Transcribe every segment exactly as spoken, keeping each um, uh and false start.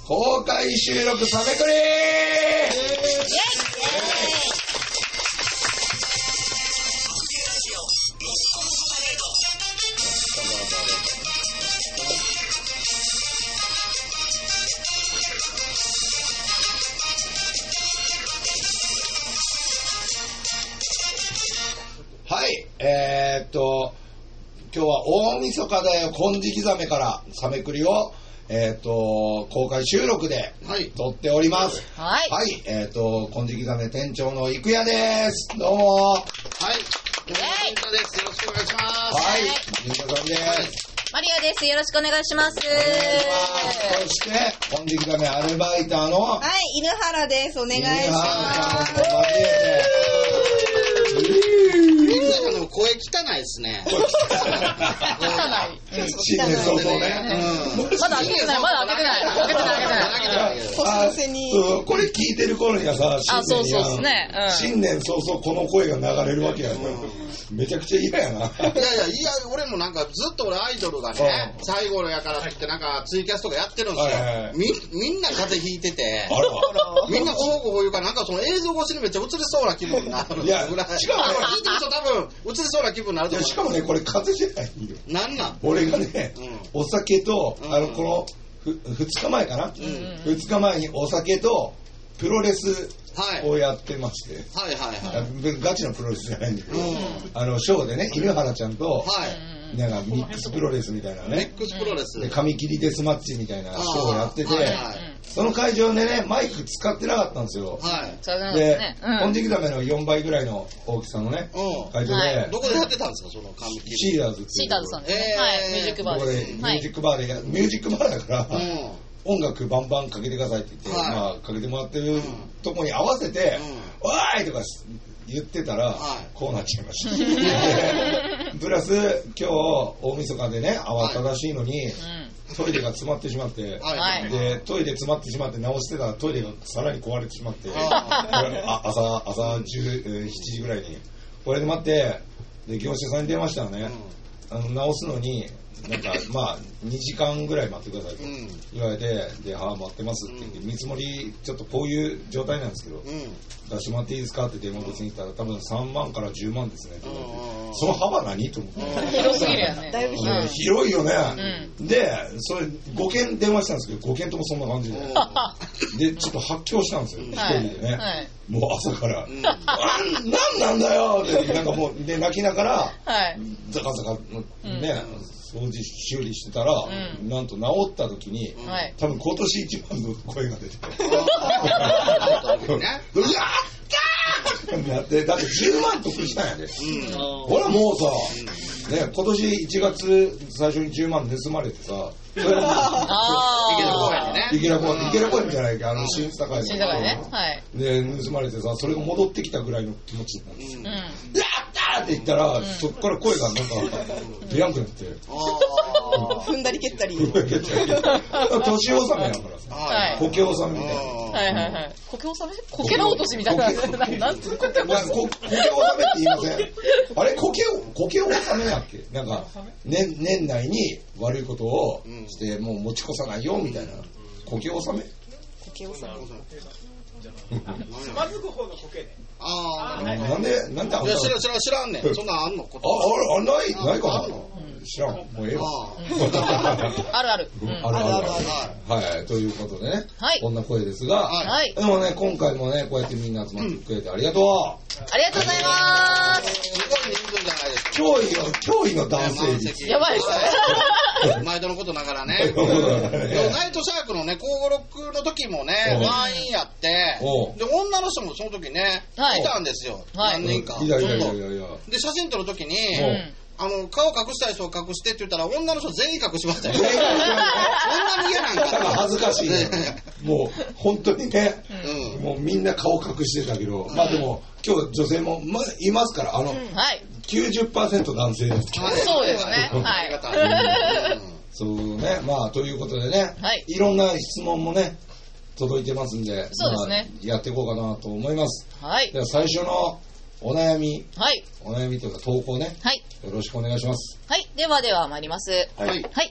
公開収録サメクリー。イエはい、えー、っと今日は大晦日だよ金色ザメからサメクリをえー、っと公開収録で撮っております。 はい、 はい、えー、っと金色ザメ店長の郁也です。どうも。 はい、どうも金色です。よろしくお願いします。 はい、金色さんです。はい、 マリアです。よろしくお願いします。 お願いします。そして金色ザメアルバイターのはい、犬原です。お願いします。 犬原さんと交えて声汚いですね。 汚い。 新年早々ね。 まだ開けてない、まだ開けてない。開けてない、開けてない。 あ、そう、これ聞いてる頃にはさ、 あ、そうそうですね。 新年早々この声が流れるわけやから。めちゃくちゃ嫌やな。いやいや、いや、俺もなんかずっと俺アイドルがね、最後のやからってなんかツイキャスとかやってるんですよ。み、みんな風邪ひいてて、みんなごほごほ言うからなんかその映像越しにめっちゃ映りそうな気分になるぐらい。いや、しかも聞いてる人多分映りそうな気分になると思う。 しかもね、これ風邪じゃないよ。 なんなん？ 俺がね、お酒と、あの、この、ふ、二日前かな？二日前にお酒と、プロレスをやってまして、 はいはいはい、 ガチのプロレスじゃないんだけど、うん、あのショーでね、犬原ちゃんと、はい、なんかミックスプロレスみたいなね、 ミックスプロレスで紙切りデスマッチみたいなショーをやってて、はいはい、その会場でねマイク使ってなかったんですよ。はい、で、金色ザメのよんばいぐらいの大きさのね、うん、会場で、はい、 どこでやってたんですかその紙切り？ シーダーズっていう。 シーダーズさんですね。はい、ミュージックバーで。 ミュージックバーで、ミュージックバーだから。うん、音楽バンバンかけてくださいって言って、はい、まあかけてもらってるとこに合わせて、うん、わーいとか言ってたら、はい、こうなっちゃいました。プラス今日大晦日でね慌ただしいのに、はい、トイレが詰まってしまって、はい、でトイレ詰まってしまって直してたらトイレがさらに壊れてしまって、あ朝朝じゅうしちじぐらいにこれで待ってで業者さんに電話したらね、うん、あの直すのになんかまあにじかんぐらい待ってくださいと言われて、で、はあ待ってますって言って見積もりちょっとこういう状態なんですけど、出してもらっていいですかって電話越しに言ったら多分さんまんからじゅうまんですねって言われて、その幅何と思って、 広すぎるよね。だいぶ広い。 広いよね。で、それごけん電話したんですけどごけんともそんな感じで、でちょっと発狂したんですよ一人でね。もう朝から、うん、あなんなんだよってなんかもうで泣きながら、はい、ザカザカね、うん、掃除修理してたら、うん、なんと治った時に、うん、多分今年一番の声が出てて、うわーやってだってじゅうまん得したんやで、うん、ほらもうさ、うん、ね今年いちがつ最初にじゅうまん盗まれてさ。それは池田公園でね。 池田公園、池田公園じゃないか、あの新高い。 新高いね。はい。 で盗まれてさ、それが戻ってきたぐらいの気持ちになって、うん、やったーって言ったら、うん、そっから声がなんか出やんくなって、 踏んだり蹴ったり。 踏んだり蹴ったり。年納めやからさ、はい、苔納めみたいな。 はいはいはい。苔納め？苔の落としみたいな。なんつう苔納め？ 苔納めって言いません？あれ苔を苔納めやっけ？なんか年年内に悪いことをしてもう持ち越さないよみたいな。苔納め？ 苔納め。つまずく方の苔ね。 ああ。 なんでなんであんた？いや知ら知ら知らんねん。そんなんあんの？ああないないかな。知らん。もうええわ。 あるある。 あるあるある。はい。ということでね。はい。こんな声ですが。はい。でもね、今回もね、こうやってみんな集まってくれてありがとう。 ありがとうございます。 すごい人数じゃないですか。 驚異の、驚異の男性率。 やばいですね。 毎度のことながらね。ナイトシャークのね、高ろくの時もね、満員やって、で、女の人もその時ね、いたんですよ。何人か。 いやいやいやいや。 で、写真撮る時に、あの顔隠したい人を隠してって言ったら女の人全員隠しましたよ。そんなに嫌なんか。 だから恥ずかしいね。もう本当にね、うん、もうみんな顔隠してたけど、うん、まあでも今日女性もまいますからあの、うん、きゅうじゅっパーセント 男性ですけど。 そうですね。はい。 そうね、まあということでね、はい、いろんな質問もね届いてますんで、 そうですね、 まあ、やっていこうかなと思います。 はい。 では最初のお悩み、 はい、 お悩みというか投稿ね、 はい、 よろしくお願いします。 はい、ではでは参ります。 はい、 はい、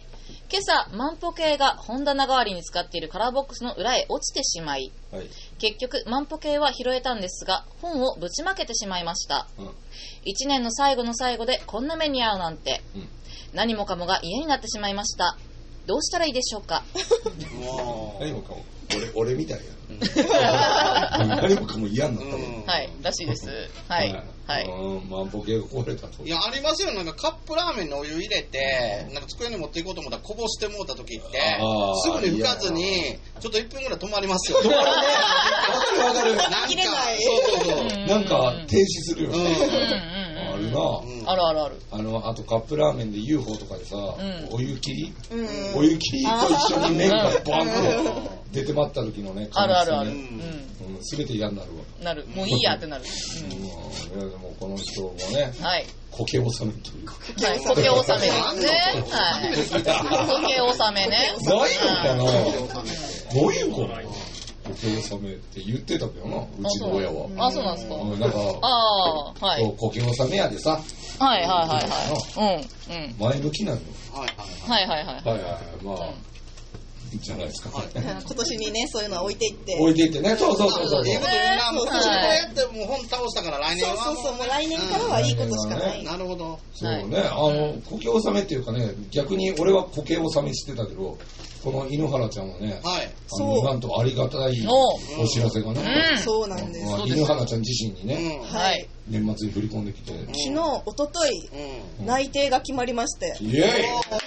今朝万歩計が本棚代わりに使っているカラーボックスの裏へ落ちてしまい、はい、結局万歩計は拾えたんですが本をぶちまけてしまいました、うん、いちねんの最後の最後でこんな目に遭うなんて、うん、何もかもが嫌になってしまいました。どうしたらいいでしょうか。 何もかも俺、俺みたいや何もかも嫌になったの、うん、 はいらしいです。はいはい。 万歩計が壊れたと。 いやありますよ。なんかカップラーメンのお湯入れてなんか机に持っていこうと思ったらこぼしてもうた時ってすぐに拭かずにちょっといっぷんぐらい止まりますよ。止まるね。 わかるわかる。 なんかそうそうそう。なんか停止するよね。あるな、 うん、あるあるある。 あのあとカップラーメンで ユーフォー とかでさ、うん、お湯切り、うん、お湯切りと一緒に麺がバンって出てまった時のね、 あるあるある。 すべ、うん、て嫌になるわ。 なる。もういいやってなる。 うん、いやでもこの人もね、 はい。 苔納めという。 はい、苔納めですね。はい。苔納めね。 ないのかな。どういうこと？苔納めって言ってたけどな、うちの親は。 あ、そうなんですか。 なんか、 ああ、はい。 苔納めやでさ。 はいはいはいはい。うんうん。 前向きなの。 はいはいはい。はいはいはい。まあ。じゃないですか。 今年にね、そういうのは置いていって。 置いていってね、そうそうそうそう。 いいこと言うな、もう今年こうやってもう本倒したから来年は。 そうそうそう、もう来年からはいいことしかない。 なるほど。 そうね、あの、苔納めっていうかね、逆に俺は苔納めしてたけど、この犬原ちゃんはね、はい、あのなんとありがたいお知らせがね、 うん、そうなんです。 犬原ちゃん自身にね、 うん、はい、 年末に振り込んできて、 昨日、一昨日、うん、内定が決まりまして。 イエーイ。えー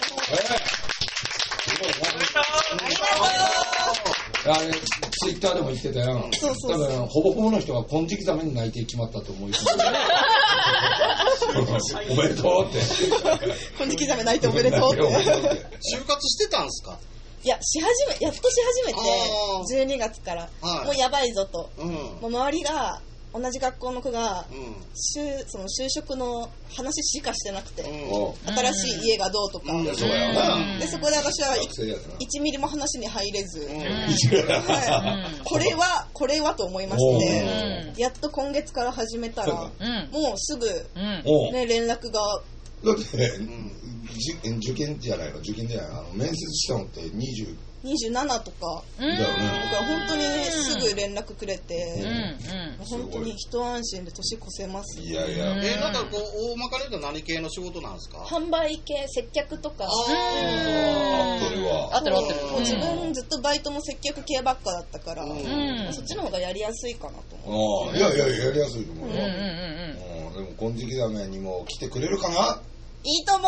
あれツイッターでも言ってたよ。 そうそうそう。 多分ほぼほぼの人は金色ザメに内定決まったと思います。おめでとうって。 金色ザメ内定おめでとうって。 就活してたんすか？ いやし始めやっとし始めてじゅうにがつから、はい、もうやばいぞと。うん、もう周りが同じ学校の子が、うん、就その就職の話しかしてなくて、うん、新しい家がどうとか、うん、でそこで私はいちミリも話に入れず、うんはい、これはこれはと思いまして、うん、やっと今月から始めたら、うん、もうすぐ、うんね、連絡がだって、うん、受験じゃないの受験じゃないのあの面接したのってにじゅうにじゅうななとかだよね。だから本当にすぐ連絡くれて、うんうん、本当に一安心で年越せます。 いやいや。 えなんかこう大まかに言うと何系の仕事なんですか？ 販売系、接客とか。 合ってるわ。 合ってる合ってる。 もう自分ずっとバイトも接客系ばっかだったから、うん、そっちの方がやりやすいかなと思う。 ああいやいややりやすいと思うよ。うんうんうんうん。でも金色ザメにも来てくれるかな？ いいともー。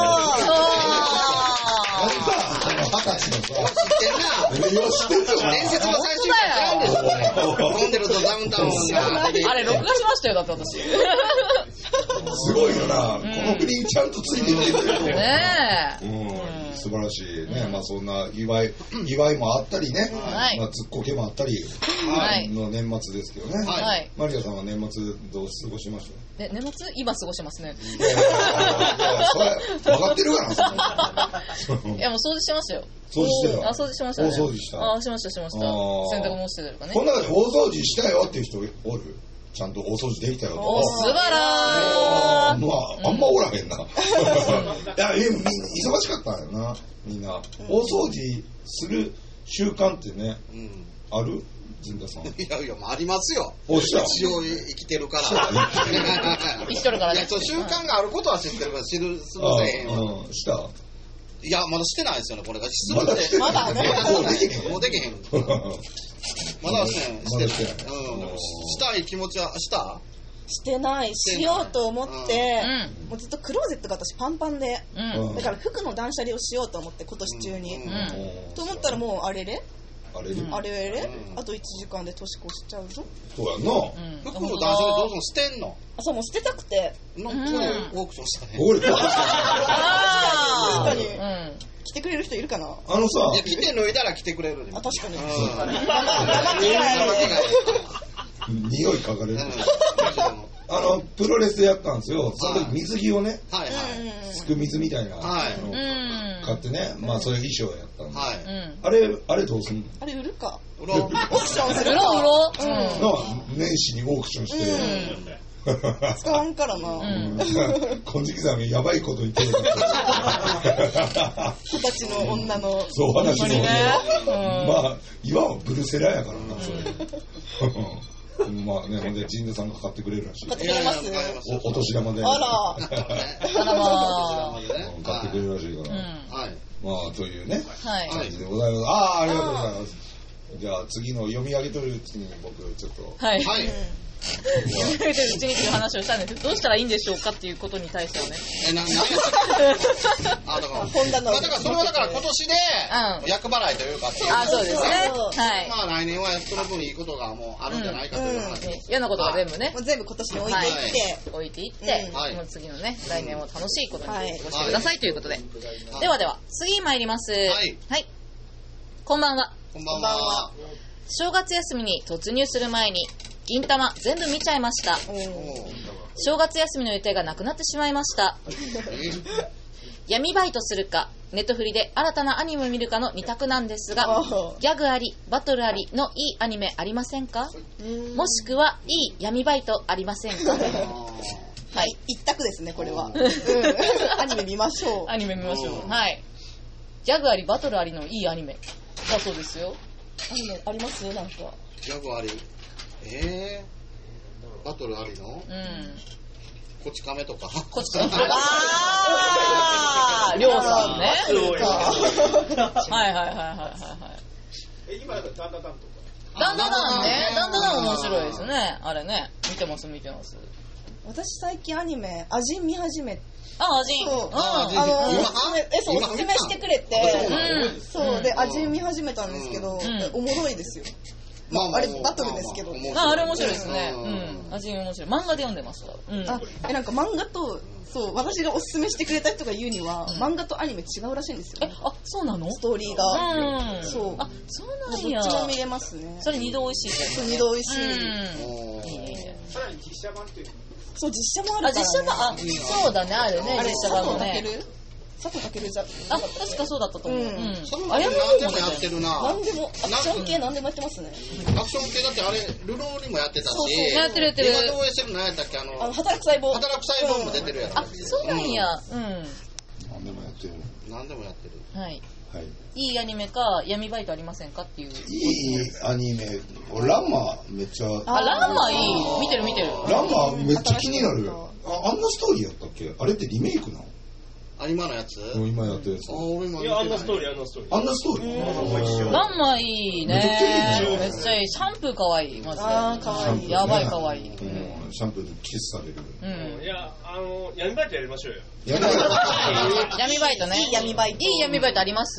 何さ、この二十歳のさ、 知ってんな。 よ知ってるよ。 伝説の最終回なんですよ。コンデルとダウンタウンが。 あれ録画しましたよだって私。 すごいよな。この国にちゃんとついてきてくれる。 ねえ。 うん、素晴らしいね。まあそんな祝い祝いもあったりね。まあずっこけもあったりの年末ですけどね。はい。マリアさんは年末どう過ごしました？ ね年末今過ごしてますね。 いやいやそれ分かってるから。 いやもう掃除してましたよ。 掃除してた。 あ掃除しましたね。 大掃除した。 あしましたしました。洗濯もしてたとかね。 この中で大掃除したよっていう人おる？ちゃんと大掃除できたよと。 お素晴らしい。まああんまおらへんな。いやみんな忙しかったんやなみんな。大掃除する習慣ってねある？陣田さん。いやいやありますよ。 おした。 一応生きてるから。 一緒だからね。 いやそう習慣があることは知ってるから知るすませんよ。 した。 いやまだしてないですよねこれが。 まだしてまだね。 もうできへん。もうできへん。まだしてない。してない。うん。したい気持ちはしたしてないしようと思って、うん、もうずっとクローゼットが私パンパンで、うん、だから服の断捨離をしようと思って今年中に、うん、と思ったらもうあれれあれれ、 あれれ、うん、あといちじかんで年越しちゃうぞ。 そうやんな、 うん、服の断捨離どうぞ捨てんの？ あそうもう捨てたくてな、うん、それオークションしたね。 俺確かに、うん来てくれる人いるかな。 あのさいや来て脱いだら来てくれる。 あ確かに、 うん、匂い嗅がれる、うん、あのプロレスでやったんですよ。その時水着をね、はいはい、すく水みたいな、はい、あの買ってね、まあそういう衣装やったんで、はい、あれあれどうすんの？ あれ売るか。 売ろう。オークションする。 売ろう売ろう。 うん、年始にオークションして。うん使わんからな。 金色ザメやばいこと言ってる。 二十歳の女の。 そう、二十歳の女。まあ、いわばブルセラやからな、それ。まあね、ほんで、神田さんが買ってくれるらしい。 買ってくれます？ お年玉で。 あら。あらまあ。 買ってくれるらしいから。はい。まあ、というね、感じでございます。ああ、ありがとうございます。じゃあ、次の読み上げとるうちに僕、ちょっと。 はい。はい。読み上げてるうちにっていう話をしたんですけど、どうしたらいいんでしょうかっていうことに対してはね。 え、な、なんであ、だから、 本棚の。 だから、それはだから今年で、厄払いというかっていう。 あ、そうですね。はい。 まあ、来年はその分いいことがもうあるんじゃないかという話です。 嫌なことが全部ね。 もう全部今年に置いていって。 置いていって、もう次のね、来年を楽しいことに過ごしてくださいということで。ではでは、次参ります。はい。はい。こんばんは。 こんばんは。 正月休みに突入する前に、銀玉全部見ちゃいました。正月休みの予定がなくなってしまいました。闇バイトするか、ネットフリで新たなアニメを見るかの二択なんですが、ギャグあり、バトルありのいいアニメありませんか？もしくは、いい闇バイトありませんか？ はい、一択ですね、これは。アニメ見ましょう。 アニメ見ましょう。はい。ギャグあり、バトルありのいいアニメだそうですよ。 アニメありますなんか。 ギャグあり。えー、バトルありの？うん。こち亀とか。 こち亀。あー、りょうさんね。はいはいはいはいはい。 え、今だとダンダダンとか。 ダンダダンね。ダンダダン面白いですね。あれね。見てます見てます。 私最近アニメ、アジン見始めて。 あ、アジン。 そう。あの、え、そう、おすすめしてくれて。そう。で、アジン見始めたんですけど、おもろいですよ。まあ、あれバトルですけど。 あ、あれ面白いですね。うん。味面白い。漫画で読んでました。うん。 あ、え、なんか漫画と、そう、私がおすすめしてくれた人が言うには、漫画とアニメ違うらしいんですよ。 え、あ、そうなの？ ストーリーが。 うん。 そう。 あ、そうなんや。 どっちも見れますね。 それ二度美味しいですね。そう、二度美味しい。 さらに実写版っていう。 そう、実写もあるから。 あ、実写版、あ、そうだね、あるね、実写版もね。 佐藤健じゃ、 あ、確かそうだったと思う。うん。 あれも何でもやってるな。 何でも、アクション系何でもやってますね。 アクション系だってあれ、ルローにもやってたし。 やってるやってる。 今どう エスエム 何やったっけ、あの、 働く細胞。 働く細胞も出てるやろ。 あ、そうなんや。うん。 何でもやってる。 何でもやってる。 はい。 はい。 いいアニメか闇バイトありませんかっていう。 いいアニメ、ランマめっちゃ。 あ、ランマいい。見てる見てる。 ランマめっちゃ気になる。あ、あんなストーリーやったっけ？あれってリメイクなの？ あ、今のやつ？ 今やってるやつ。 あ、俺も。いや、あんなストーリー、あんなストーリー。 あんなストーリー？ ランマいいね。めっちゃいいね。めっちゃいい。シャンプーかわいい。マジで。 あー、かわいい。 やばいかわいい。 シャンプーでキスされる。 うん。いや、あの、闇バイトやりましょうよ。 闇バイト闇バイトね。 いい闇バイト。 いい闇バイトあります？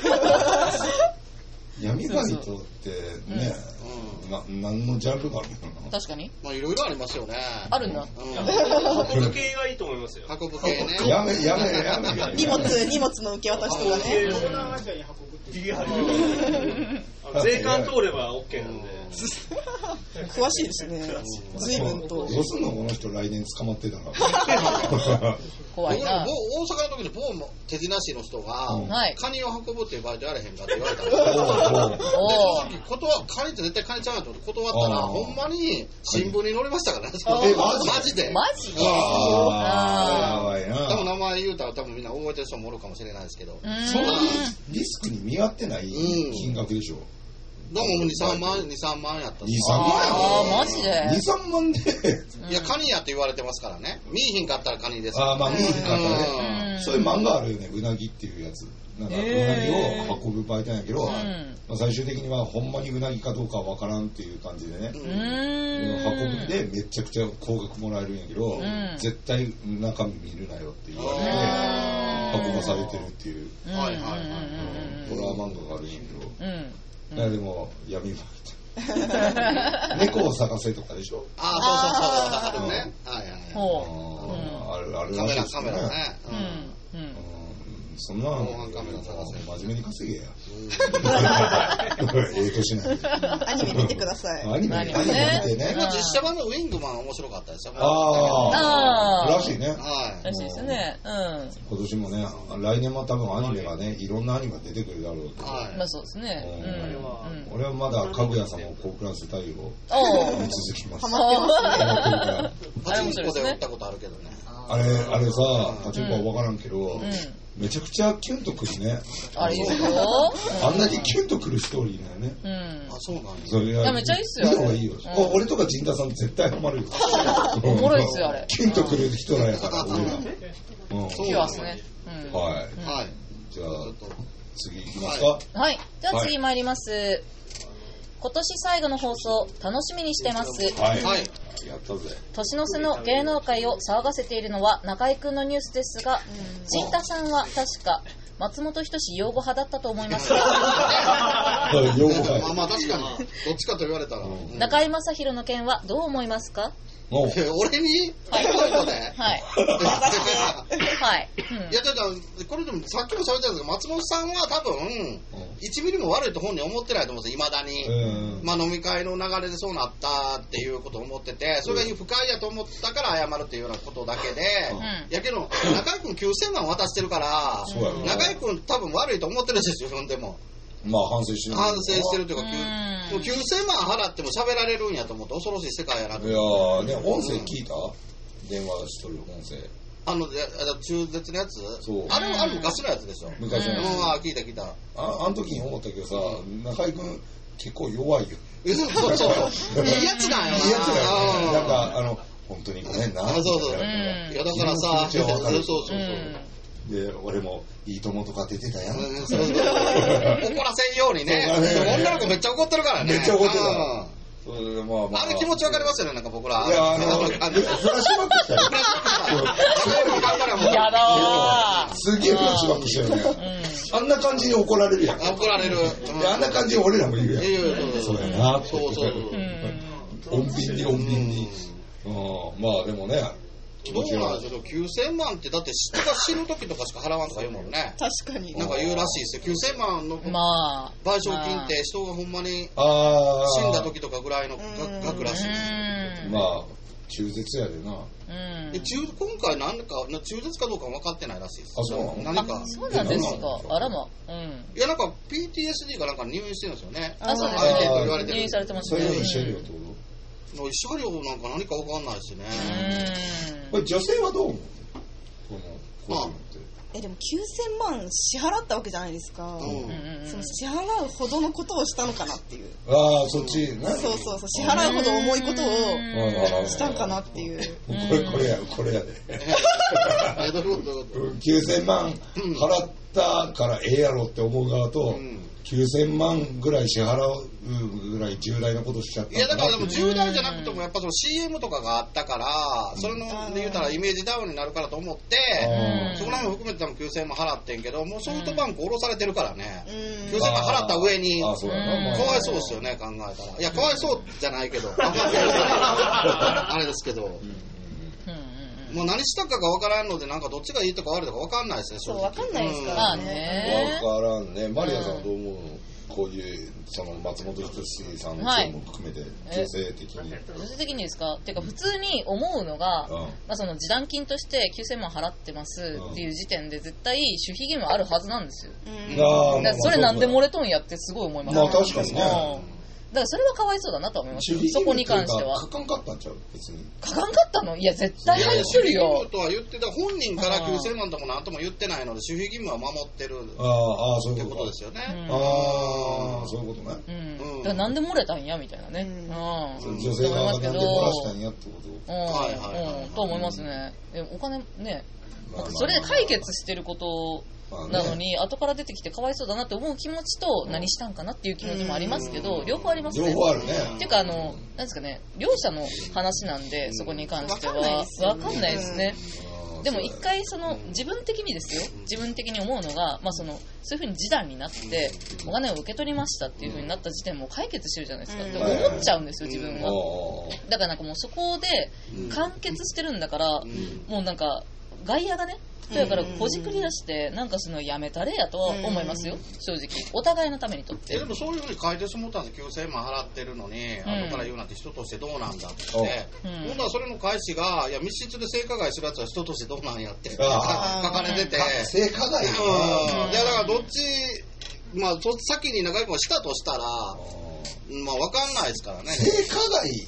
闇バイトってね、な何のジャンルがあるのかな？ 確かに。 まあいろいろありますよね。 あるんだ。 運ぶ系がいいと思いますよ。 運ぶ系ね。 やめやめやめ。 荷物荷物の受け渡しとかね。 東南アジアに運ぶっていう。税関通れば OK なんで。 詳しいですね。随分と。 どうすんのこの人来年捕まってたら。 怖いな。 大阪の時に某手品師の人が、カニを運ぶっていうバイトやれへんかって言われたんですよ。正直断カニって絶対カニちゃうなと思って断ったら、ほんまに新聞に載りましたからね。マジで。 マジで。 やばいな。 でも名前言うたら多分みんな覚えてる人もおるかもしれないですけど。 そんなリスクに見合ってない金額でしょ。 どうもに、さんまん、に、さんまんやった。 に、さんまんやああ、マジで ? に、さんまんで。 いや、カニやって言われてますからね。見えひんかったらカニです。 ああ、まあ見えひんかったらね。そういう漫画あるよね、うなぎっていうやつ。なんか、うなぎを運ぶバイトなんやけど、最終的にはほんまにうなぎかどうかはわからんっていう感じでね。運ぶでめちゃくちゃ高額もらえるんやけど、絶対中身見るなよって言われて、運ばされてるっていう。 はいはいはい。 ホラー漫画があるんやけど。いやでも闇バイト猫を探せとかでしょ。 ああ、そうそうそう、あるね。はいはい。 ほう。あるあるカメラカメラね。 うん。 そんなの真面目に稼げや。ええ年なんで。 アニメ見てください。 アニメ見てね。 実写版のウィングマン面白かったですよ。 ああ。らしいね。 はい。 らしいですね。うん。 今年もね、来年も多分アニメがね、いろんなアニメが出てくるだろうと。 まあそうですね。 俺はまだかぐや様を高クラス太陽を見続きます。 ハマってますね。パチンコで打ったことあるけどね。 あれ、あれさ、パチンコは分からんけど、 めちゃくちゃキュンとくるね。 あれいいよ。 あんなにキュンとくるストーリーだよね。 うん。 あ、そうなんだ。 それいや、めっちゃいいっすよ。 いいのがいいよ。俺とか陣田さん絶対ハマるよ。 おもろいっすよ、あれ。 キュンとくる人らやから、俺ら。 そうですね。 はい。はい。じゃあ、次行きますか。 はい。では次参ります。今年最後の放送、楽しみにしてます。 はい。はい。やったぜ。 年の瀬の芸能界を騒がせているのは中居くんのニュースですが、陣田さんは確か松本人志擁護派だったと思いますが擁護派。 まあまあ確かにどっちかと言われたら、 中居正広の件はどう思いますか？ 俺にはいはいはい、 いやだからこれでもさっきも喋ったんですけど、松本さんは多分いちミリも悪いと本人思ってないと思うんですよ、いまだに。まあ飲み会の流れでそうなったっていうことを思ってて、それが不快やと思ったから謝るっていうようなことだけで、やけど中居君きゅうせんまん渡してるから、中居君多分悪いと思ってるんですよ、自分でも。 まあ反省してる。 反省してるというか、きゅうせんまん払っても喋られるんやと思って恐ろしい世界やなと。 いやーね、音声聞いた？電話しとる音声。 あの中絶のやつ？そう。あれあれ昔のやつでしょ。 昔のやつ。 ああ聞いた聞いた。 ああの時に思ったけどさ、中居君結構弱いよ。 そうそう。いいやつなんよな。 いいやつだよ。なんかあの本当にごめんな。 そうそう。いやだからさ、そうそうそう。 で、俺もいいともとか出てたやん。怒らせんようにね。女の子めっちゃ怒ってるからね。 めっちゃ怒ってた。あれ気持ちわかりますよね、なんか僕ら。 いや、あの、フラッシュバックしたよ。 やだー。すげえフラッシュバックしたよね。あんな感じに怒られるやん。 怒られる。 あんな感じに俺らも言うやん。そうやな。 そうそう。 穏便に穏便に。まあでもね。 どうなんですよ、きゅうせんまんってだって人が死ぬ時とかしか払わんとか言うもんね。 確かに。 なんか言うらしいですよ。きゅうせんまんの賠償金って人がほんまに死んだ時とかぐらいの額らしいです。 まあ中絶やでな。 で中今回何か中絶かどうか分かってないらしいです。 あ、そうなの？ 何か。 そうなんですか。あらま。うん。 いやなんか ピーティーエスディー かなんか入院してるんですよね。 あ、そうですね。入院されてますね。 それを一緒によってこと？ 慰謝料なんか何か分かんないですね。 これ女性はどう思う？このあえでもきゅうせんまん支払ったわけじゃないですか。うん、その支払うほどのことをしたのかなっていう。 ああそっちね。 そうそうそう支払うほど重いことをしたんかなっていう。 これこれやこれやで。きゅうせんまん払ったからええやろって思う側と。うんきゅうせんまんぐらい支払うぐらい重大なことしちゃった。 いやだからでも重大じゃなくてもやっぱその シーエム とかがあったからそれので言うたらイメージダウンになるからと思ってそこら辺も含めて多分きゅうせんまん払ってんけどもうソフトバンク下ろされてるからねきゅうせんまん払った上にかわいそうですよね考えたら。いやかわいそうじゃないけどあれですけど。もう何したかが分からんのでなんかどっちがいいとか悪いとか分かんないですね。 そう分かんないですからね。 分からんね。マリアさんどう思うの？こういうその松本人志さんの件も含めて女性的に。 女性的にですか？っていうか普通に思うのが、まあその示談金としてきゅうせんまん払ってますっていう時点で絶対守秘義務あるはずなんですよ。それなんで漏れとんやってすごい思います。 まあ確かにね。 だからそれはかわいそうだなと思いますよ。そこに関しては。 書かんかったんちゃう別に。 書かんかったの？いや絶対入ってるよ。 とは言ってた本人からきゅうせんまんともなんとも言ってないので守秘義務は守ってる。 ああそういうことですよね。 ああそういうことね。 うん。だからなんで漏れたんやみたいなね。 うん。女性側がなんで漏らしたんやってこと。 はいはいはい。と思いますね。お金ね。それで解決してることなのに、後から出てきてかわいそうだなって思う気持ちと、何したんかなっていう気持ちもありますけど、両方ありますね。 両方あるね。 っていうか、あの、なんですかね、両者の話なんで、そこに関しては。わかんないですね。でも一回その自分的にですよ自分的に思うのが、まあ、そのそういうふうに示談になってお金を受け取りましたっていうふうになった時点も解決してるじゃないですかって思っちゃうんですよ自分は。だからなんかもうそこで完結してるんだからもうなんか外野がねだからほじくり出してなんかそのやめたれやとは思いますよ正直お互いのためにとって。 でもそういうふうに書いてしもったんですきゅうせんまん払ってるのに、うん、後から言うなんて人としてどうなんだって、うん、今度はそれの返しがいや密室で性加害するやつは人としてどうなんやって書かれてて性加害、うん、 いやだからどっちまあ先に中居君をしたとしたらまあ分かんないですからね。 性加害って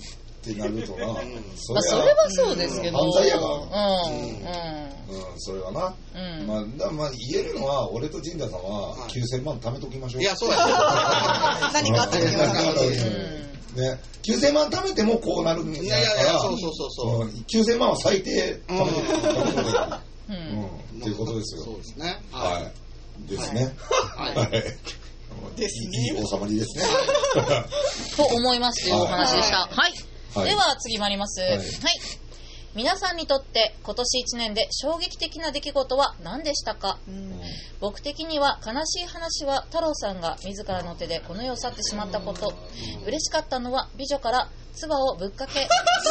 ってなるとな、 それはそうですけど、 犯罪やから、うんうん、 それはな、まあまあ言えるのは俺と陣田さんはきゅうせんまん貯めときましょう。 いやそうや。 何かあった時はね、きゅうせんまん貯めてもこうなるんだから、いやいやいや、そうそうそうそう、きゅうせんまんは最低貯めてくれるっていうことですよ。 そうですね。 はい。ですね。はい。いいお収まりですね。 と思いますというお話でした。はい。では次参ります。はい。皆さんにとって今年いちねんで衝撃的な出来事は何でしたか？うん、僕的には悲しい話は太郎さんが自らの手でこの世を去ってしまったこと。うん、嬉しかったのは美女から唾をぶっかけ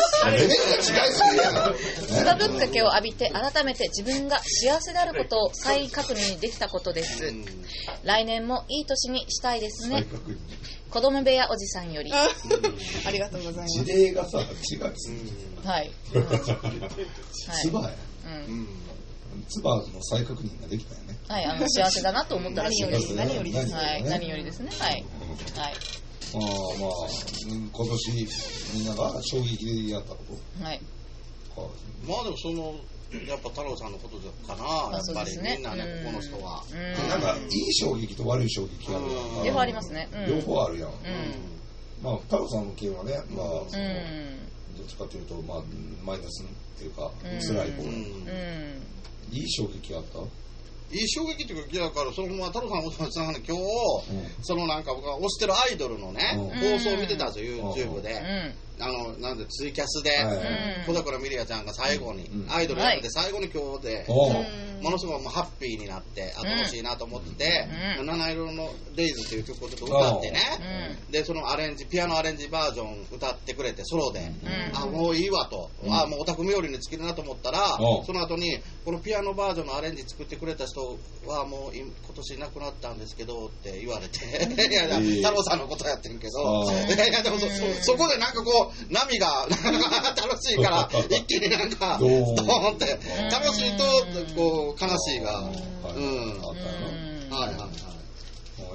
唾ぶっかけを浴びて改めて自分が幸せであることを再確認できたことです。来年もいい年にしたいですね。子供部屋おじさんより。 ありがとうございます。 事例がさ違う。 はい。 唾や。唾の再確認ができたよね。 はい、あの幸せだなと思ったらしいです。 何よりですね。 はい、何よりですね。はい。はい。 まあまあ今年みんなが衝撃でやったこと。 はい。 まあでもそのやっぱ太郎さんのことかな、やっぱりみんなね、ここの人は。 なんかいい衝撃と悪い衝撃がある。 両方ありますね。 両方あるやん。まあ太郎さんの件はね、まあどっちかというとまあマイナスっていうか辛い方。いい衝撃があった？ いい衝撃っていうか、だからそのまま太郎さんおっしゃったの今日、そのなんか僕が推してるアイドルのね、放送を見てたんですよ、YouTube で。あのなんでツイキャスで小桜ミリアちゃんが最後にアイドルやって最後に今日でものすごいハッピーになって楽しいなと思ってて「七色のレイズ」っていう曲をちょっと歌ってね、でそのアレンジピアノアレンジバージョン歌ってくれてソロで、あもういいわと、あもうオタク冥利に尽きるなと思ったら、その後にこのピアノバージョンのアレンジ作ってくれた人はもう今年いなくなったんですけどって言われていや太郎さんのことやってるけど、いやでもそこでなんかこう波が楽しいから一気になんかドーンって楽しいとこう悲しいが、うん、はいはいはい。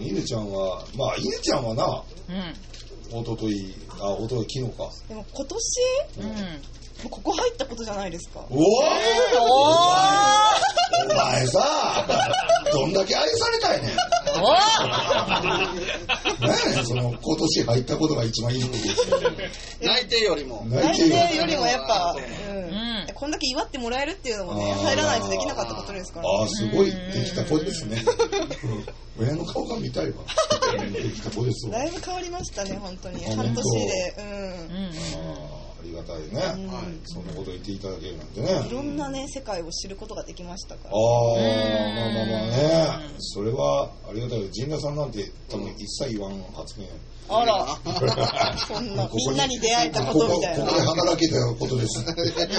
犬ちゃんはまあ犬ちゃんはな、おとといあおととい昨日か。 でも今年、うん、ここ入ったことじゃないですか。 おお。お前さどんだけ愛されたいねん。ねその今年入ったことが一番いいことです内定よりも内定よりもやっぱ、うん、こんだけ祝ってもらえるっていうのもね入らないとできなかったことですから、ね、 ああすごいできた子ですね。親の顔が見たいわ。できた子ですわ。 だいぶ変わりましたね本当に半年で。うん、 あありがたいね、はい、そんなこと言っていただけるなんてね。 いろんなね世界を知ることができましたから。 ああまあまあまあね、それはありがたい。陣田さんなんて多分一切言わん発言。 あらそんなみんなに出会えたことみたいな。 ここで働けたことです。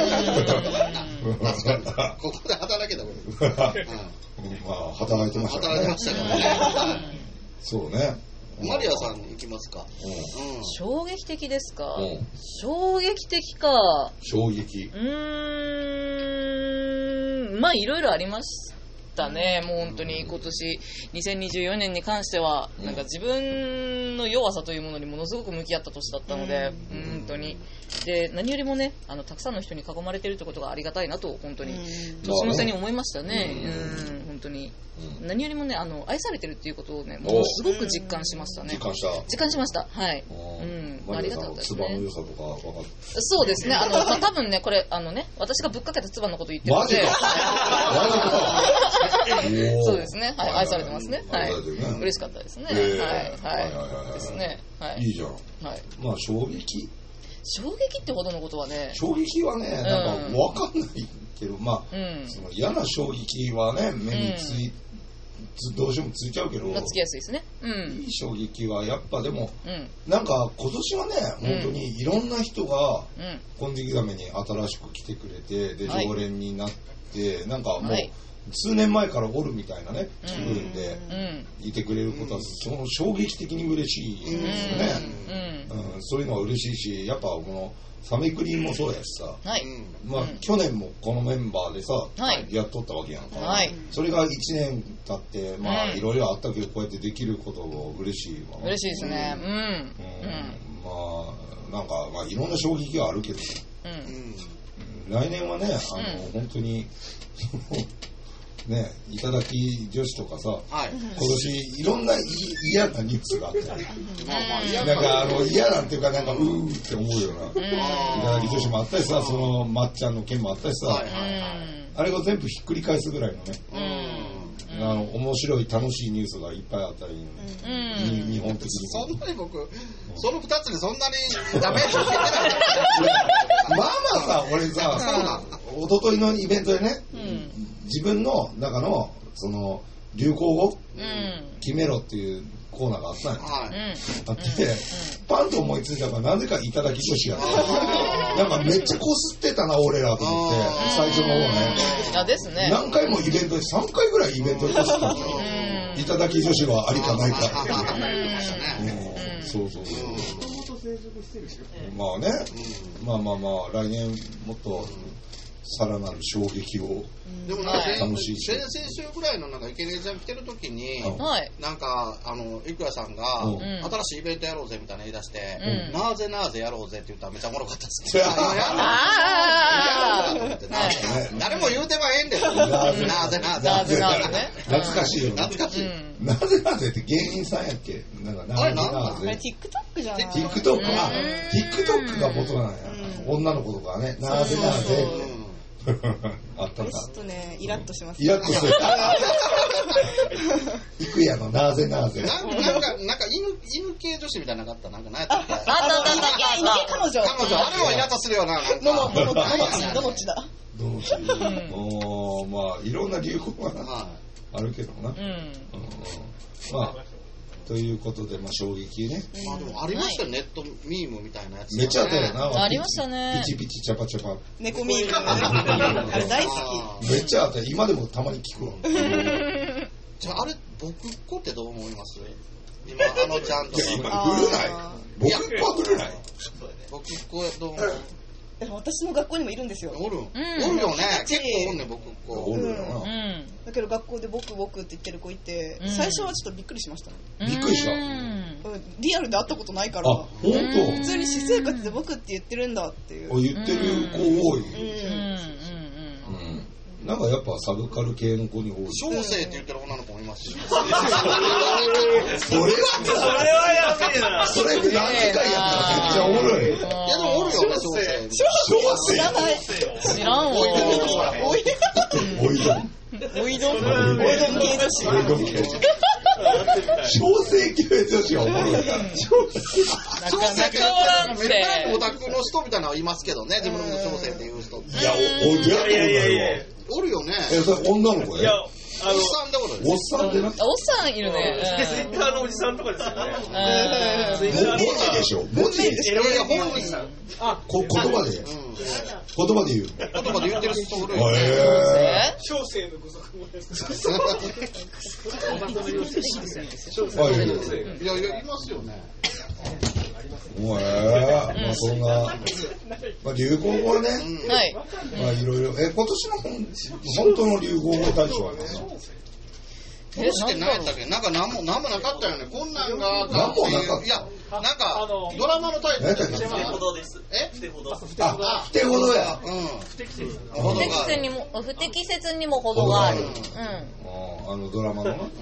ここで働けたことです。 まあ働いてましたね。 働いてましたからね。 そうね。 マリアさん行きますか。 衝撃的ですか。衝撃的か。 衝撃。 うーん、まあいろいろありましたね。もう本当に今年にせんにじゅうよねんに関してはなんか自分の弱さというものにものすごく向き合った年だったので、本当に。で何よりもねあのたくさんの人に囲まれているということがありがたいなと本当に年の瀬に思いましたね。うん本当に何よりもねあの愛されてるっていうことをねものすごく実感しましたね。 実感した実感しましました。はいうんありがたかったですね。 唾の良さとか分かる。 そうですねあの多分ねこれあのね私がぶっかけた唾のこと言ってるのでそうですねはい愛されてますねはい嬉しかったですねはいはいですねはいいいじゃん。 はいまあ衝撃衝撃ってほどのことはね衝撃はねなんか分かんないけど、うん、まあ、うん、その嫌な衝撃はね目につい、うん、どうしてもついちゃうけど、 まあ、つきやすいですね、うん、 いい衝撃はやっぱでも、うん、なんか今年はね本当にいろんな人が金色亀に新しく来てくれてで常連になって、はい、なんかもう、はい数年前からおるみたいなね気分でいてくれることはその衝撃的に嬉しいですよね、うんうん、そういうのは嬉しいしやっぱこのサメクリーンもそうやしさ、はいまあ、去年もこのメンバーでさ、はい、やっとったわけやんか、はい、それがいちねん経ってまあいろいろあったけどこうやってできることが嬉しいわ嬉しいですねうん、うんうん、まあなんか、まあ、いろんな衝撃があるけど、うん、来年はね、あの、うん、本当にね、いただき女子とかさ、はい、今年いろんな嫌なニュースがあって、なんかあの嫌なんていうかなんかうーって思うような、いただき女子もあったりさ、そのまっちゃんの件もあったりさ、はいはいはい、あれが全部ひっくり返すぐらいのね、うん、あの面白い楽しいニュースがいっぱいあったり、うん、日本的にそんなに僕、そのふたつにそんなにダメージ受けてないまあまあさ、俺さ、おとといのイベントでね、うん自分の中のその流行語、うん、決めろっていうコーナーがあったんよ、はい、あって、うん、パンと思いついたからなぜかいただき女子やってなんかめっちゃこすってたな俺らと思って最初の方ねあですね何回もイベントでさんかいぐらいイベントでこすったんですよ、うん、いただき女子はありかないかっていう、うん、そうそうそう、うん、まあね、うん、まあまあまあ来年もっとさらなる衝撃をでもなんか楽しいし、先々週ぐらいのなんかイケレンちゃん来てる時に、はい、なんかあのいくらさんが、うん、新しいイベントやろうぜみたいな言い出して、うん、なぜなぜやろうぜって言ったらめっちゃおもろかったですね。誰も言うてまへんでなぜなぜなぜなぜなぜね。 懐かしいよね。懐かしい。なぜなぜって芸人さんやっけ？なんかなぜなぜ。 TikTok じゃない。 TikTok あ TikTok が元なんや。女の子とかねなぜなぜ。あったんだ。 ちょっとね、イラッとします。 イラッとする。行くやの、なぜなぜ。 なんか、なんか、なんか犬、犬系女子みたいなのがあった。なんか、何やったっけ。あったあったあった。 犬系彼女。 彼女、あれはイラッとするよな。 どの、どの、どのち、どのちだ。 どのち。おー、まあ、いろんな理由があるけどな。うん。まあ。ということで、まあ、衝撃ね。 まあ、でもありましたよ、ネットミームみたいなやつ。 めっちゃあったよな。 ありましたね。 ピチピチチャパチャパ。 猫ミーム。あれ大好き。めっちゃあった。今でもたまに聞くわ。 じゃあ、あれ、僕っ子ってどう思います？今、あのちゃんと。 いや、今、古ない。僕っ子は古ない。 僕っ子どう思う？ 私の学校にもいるんですよ。 おる、うん、おるよね。結構おるね、僕っ子。 おるよな、 うん。だけど学校で僕僕って言ってる子いて、うん、最初はちょっとびっくりしましたね。 びっくりした。 リアルで会ったことないから。 あ、本当。 普通に私生活で僕って言ってるんだっていう。 言ってる子多い。うん。なんかやっぱサブカル系の子に多い。 小生って言ってる女の子もいますし。 それはそれはやべえな。 それ何回やったらめっちゃおもろい。いやでもおるよね、小生。 小生。 知らない。 知らんわ。 おいどん。 おいどん。 おいどん。おいどん系女子。 おいどん系女子。小生系女子はおもろいな。 小生ってめったにオタクの人みたいなのはいますけどね、自分の小生っていう人。 いや、おいやいやいやおるよね。 え、それ女の子ね。いや、 おっさんってことです。 おっさんってな。おっさんいるね。 ツイッターのおじさんとかですよね。 文字でしょ。文字でしょ。 いや本人さん。 あ、こ言葉で。言葉で言う。 言葉で言ってる人おるよ。 へぇ小生のご作語です。 いやいやいますよね。 おえまあそんな、まあ、流行語はね、 はい、 まあいろいろ、え、今年の本本当の流行語大賞はね、 今年って何やったっけ？なんか何も何もなかったよね。こんなんが何もなかった。 いやなんかドラマのタイトル。 不手ほどです。え？不手ほど。 あ、不手ほどや。 うん。不適切。 不適切にも不適切にもほどがある。うん。 あのドラマの。うん。 うん。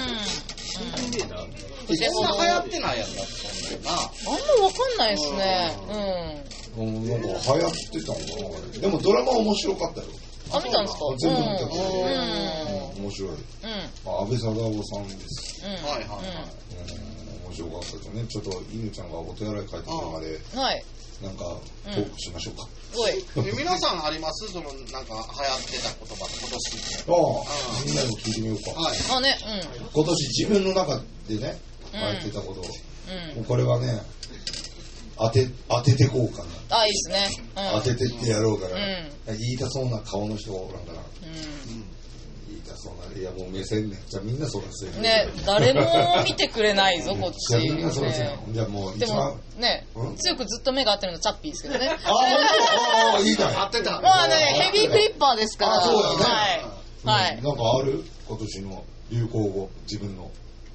そんな流行ってないやつだったんだよな。 あんまわかんないですね。 うん。なんか流行ってたのかな。でもドラマ面白かったよ。 あ、見たんですか？ 全部見たけど。面白い。うん。安倍貞夫さんです。 はいはいはい。 面白かったですね。ちょっと犬ちゃんがお手洗い帰ってくるまで。 はい。 なんかトークしましょうか。 おい。 皆さんあります？そのなんか流行ってた言葉今年。 ああ。みんなにも聞いてみようか。 はい。 あね。 うん。今年自分の中でね流行ってたこと。うん。これはね。当て、当ててこうかな。 あ、いいですね。 うん、当ててってやろうかな、うん。言いたそうな顔の人がおらんから。うん、言いたそうな、いやもう目線ね。じゃあみんなそうですよね。誰も見てくれないぞ、こっち。 じゃあみんなそうですよ。じゃあもう一番。でもね、うん、強くずっと目が合ってるのチャッピーですけどね。 ああ、いいじゃん。 合ってた。 まあね、ヘビークリッパーですから。 あ、そうだね。 はい。はい。 なんかある？今年の流行語、自分の。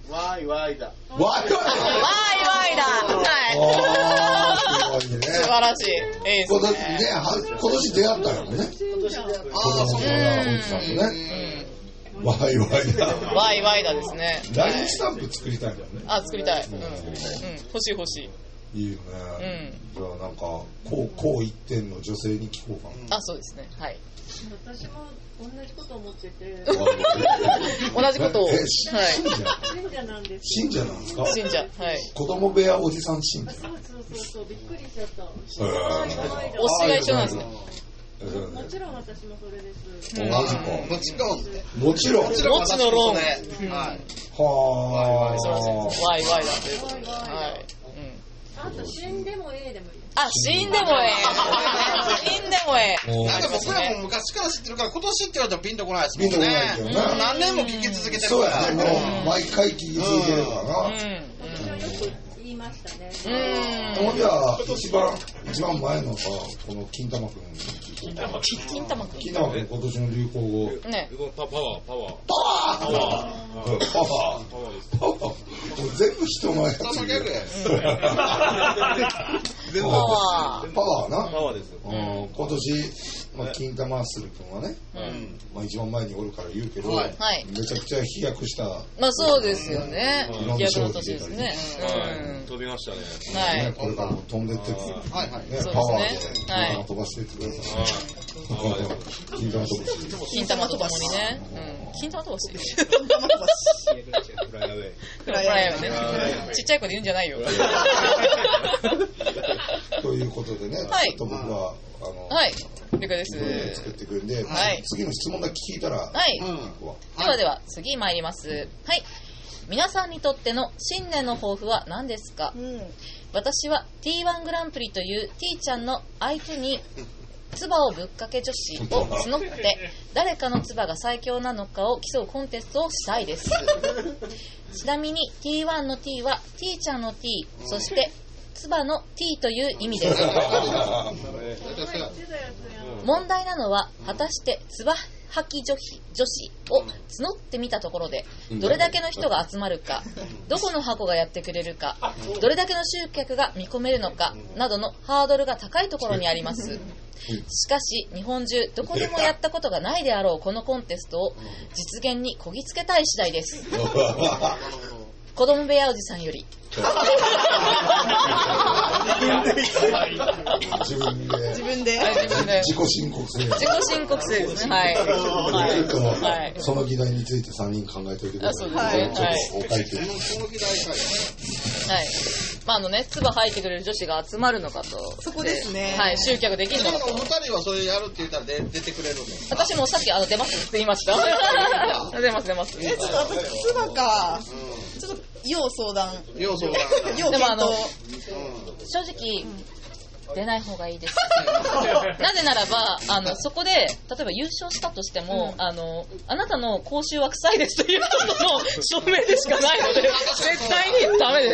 わいわいだ。 わいわいだ。わいわいだ。はい。すごいね。素晴らしい。いいですね。 今年出会ったよね。今年出会った。ああ、そうなんね。わいわいだ。 わいわいだですね。 ラインスタンプ作りたいんだよね。 あ、作りたい。うん。欲しい欲しい。 いいよね。じゃあなんかこうこう一点の女性に聞こうかな。あ、そうですね。はい。 私も同じこと思ってて。 同じことを。はい。 信者なんです。 信者なんですか。 信者。はい。 子供部屋おじさん信者。 そうそうそうそう、びっくりしちゃった。 推しが一緒なんですね。 もちろん私もそれです。 マジか。 もちろん。 もちろん。 もちろん。のローン。 はい。はあ。わいわいだ。はい。 あと死んでもええでもいい。 あ、死んでもええ。死んでもええ。なんか僕らも昔から知ってるから、今年って言われたらピンとこないですもんね。ピンとこないけどね。何年も聞き続けてるから。 そうやね。もう毎回聞き続けるからな。 私はよく言いましたね。 うん。じゃあ一番一番前のさ、この金玉くん。 金玉くん。金玉くん。 金玉くん今年の流行語。 ね。 パワーパワー。 パワー。パワー。パワー。パワー。パワー。全部人のやつ。 人のギャグや。 パワー。 パワーな。 パワーです。 今年、まあ、金玉マッスル君はね、まあ一番前におるから言うけど、めちゃくちゃ飛躍した。 まあそうですよね。 飛躍の年ですね。 飛びましたね。 はい。 これからも飛んでってくる。 はいはい。 パワーで金玉飛ばしていってください。金玉飛ばし。 金玉飛ばしね。金玉飛ばし。 金玉飛ばし。 フライアウェイ。 フライアウェイね。ちっちゃい子で言うんじゃないよ。 ということでね、ちょっと僕は、あの、 はい、了解です。 作ってくるんで、次の質問だけ聞いたら、 はい。ではでは、次参ります。はい。皆さんにとっての新年の抱負は何ですか？私は ティーワン グランプリという T ちゃんの相手に、唾をぶっかけ女子を募って誰かの唾が最強なのかを競うコンテストをしたいです。ちなみに ティーワン の T は T ちゃんの T、そして唾の T という意味です。問題なのは果たして唾吐き女子女子を募ってみたところでどれだけの人が集まるか、どこの箱がやってくれるか、どれだけの集客が見込めるのかなどのハードルが高いところにあります。しかし日本中どこでもやったことがないであろうこのコンテストを実現にこぎつけたい次第です。子供部屋おじさんより自分で自分で自己申告制自己申告制ですね。はい、 はい、その議題についてさんにん考えておいてください。はい、ちょっとお会計。 その議題会。 はい。まああのね、唾吐いてくれる女子が集まるのかと。 そこですね。 はい、集客できるのかと。 お二人はそれやるって言ったら出てくれるんですか？私もさっきあの出ますって言いました。出ます出ます。 え、ちょっと私唾か。ちょっと要相談。 要相談。 でもあの正直。出ない方がいいです。なぜならばあのそこで例えば優勝したとしても、うん、あのあなたの口臭は臭いですということの証明でしかないので絶対にダメです。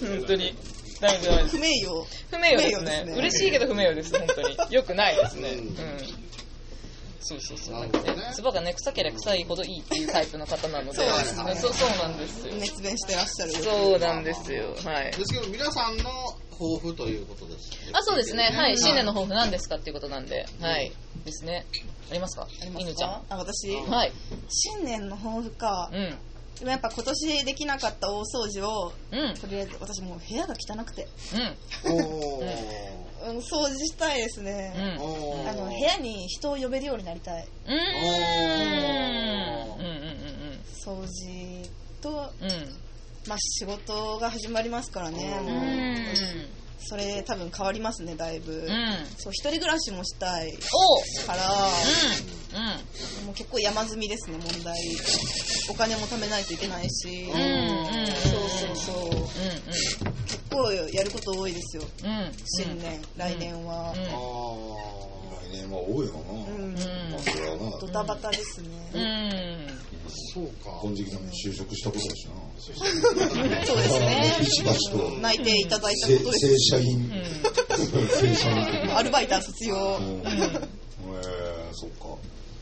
本当にダメですダメです。 不名誉。 不名誉ですね。ですね嬉しいけど不名誉です本当に。良くないですね。うん。うん、そうそうそう。なんかね、唾がね臭ければ臭いほどいいっていうタイプの方なので、そうですね。そうそうなんですよ。 熱弁してらっしゃる。 そうなんですよ。はい。 ですけど皆さんの抱負ということです。 あ、そうですね。はい。新年の抱負何ですかっていうことなんで、はい。ですね。ありますか？犬ちゃん。 あ、私。 はい。 新年の抱負か。うん。でもやっぱ今年できなかった大掃除を、うん、とりあえず私もう部屋が汚くて、うん、おうん、掃除したいですね、うん、あの部屋に人を呼べるようになりたい。うん、掃除と、うん、まあ仕事が始まりますからね、もうそれ多分変わりますねだいぶ、うん、そう一人暮らしもしたいから、うんうん、もう結構山積みですね問題。お金も貯めないといけないし、うんうん、そうそうそう、うんうん、結構やること多いですよ、うん、新年、うん、来年は、うん、 来年は多いよな、うん、まあ、それはなドタバタですね、うん、 そうか、この時期なのに就職したことだしなそうですね、 ビシバシと内定いただいたことです。 正社員、正社員アルバイター卒業、うん、 えー、そっか。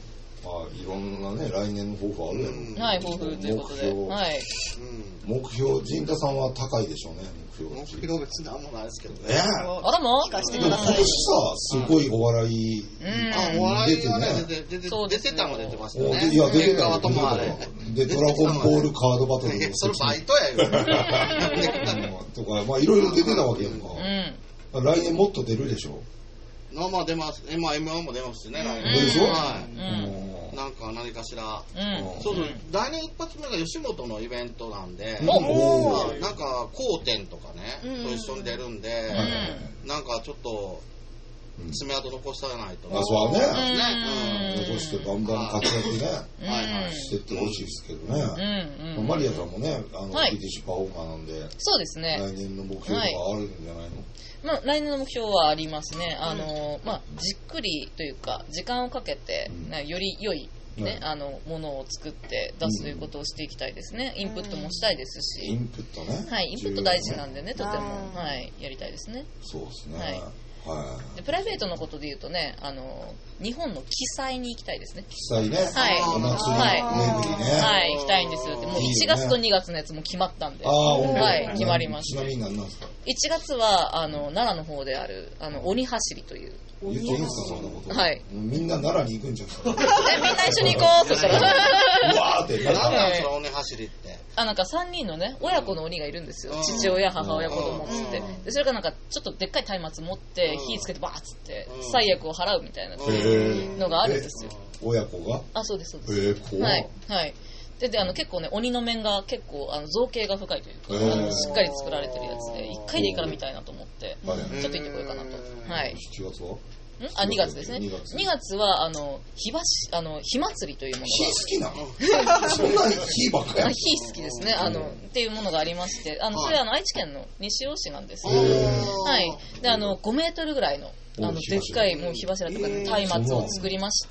まあいろんなね来年の抱負あるやん。 はい、抱負ということで。はい。 目標、陣田さんは高いでしょうね。目標。 目標別になんもないですけどね。 ええ。 あらも聞かせて今年さ、すごいお笑い。 あ、お笑いはね、出て出てたの出てましたね。 いや出てた。 ともあれ。 でドラゴンボールカードバトル。 それバイトやよ。とかまあいろいろ出てたわけやんか。来年もっと出るでしょ。 まあまあ出ます。まあ エムワン も出ますしね。 でしょ。 はい。なんか何かしら、うん、そうそう、来年一発目が吉本のイベントなんで、うん、なんか後天とかね、うん、と一緒に出るんで、うん、なんかちょっと爪痕残したないと、 うん、あそうね、ね、うん、残してバンバン活躍ね、はいはい、してってほしいですけどね、うんうん、マリアさんもねあの、はい、ティーティーシー パフォーマーなんでそうですね来年の目標とかあるんじゃないの、はいまあ、来年の目標はありますね。あの、まあ、じっくりというか、時間をかけて、うん、より良い、ね、うん、あの、ものを作って出すということをしていきたいですね。インプットもしたいですし。 インプットね。 はい、インプット大事なんでね、とても、はい、やりたいですね。 そうですね。 はいはい、でプライベートのことで言うとね、あの日本の奇祭に行きたいですね。 奇祭ね。 はい。 お祭り巡りね。 はい、行きたいんですよ。もういちがつとにがつのやつも決まったんで。 ああ、 はい、決まりました。 ちなみに何なんですか。 いちがつはあの奈良の方であるあの鬼走りという。 言っていいんですかそんなこと。 はい。 みんな奈良に行くんじゃん。 え、みんな一緒に行こうそしたら。 うわーって。 何なんですか鬼走りって。 あ、なんかさんにんのね、親子の鬼がいるんですよ。父親、母親、子供っつって。で、それがなんか、ちょっとでっかい松明持って、火つけてバーッつって、災悪を払うみたいなのがあるんですよ。 親子があ、そうです、そうです。 えー、怖い。 はい。はい。で、で、あの、結構ね、鬼の面が結構、あの、造形が深いというか、あのしっかり作られてるやつで、一回でいいから見たいなと思って、ちょっと行ってこようかなと。はい。 しちがつはあ、にがつですね。にがつ, にがつは、あの、火ばし、あの、火祭りというものが。火好きなのそんなに火ばっかりや火好きですね。あの、っていうものがありまして、あの、それはあの、愛知県の西尾市なんですけど、はい。で、あの、ごメートルぐらいの、あの、でっかい、もう火柱とかで松明を作りまして、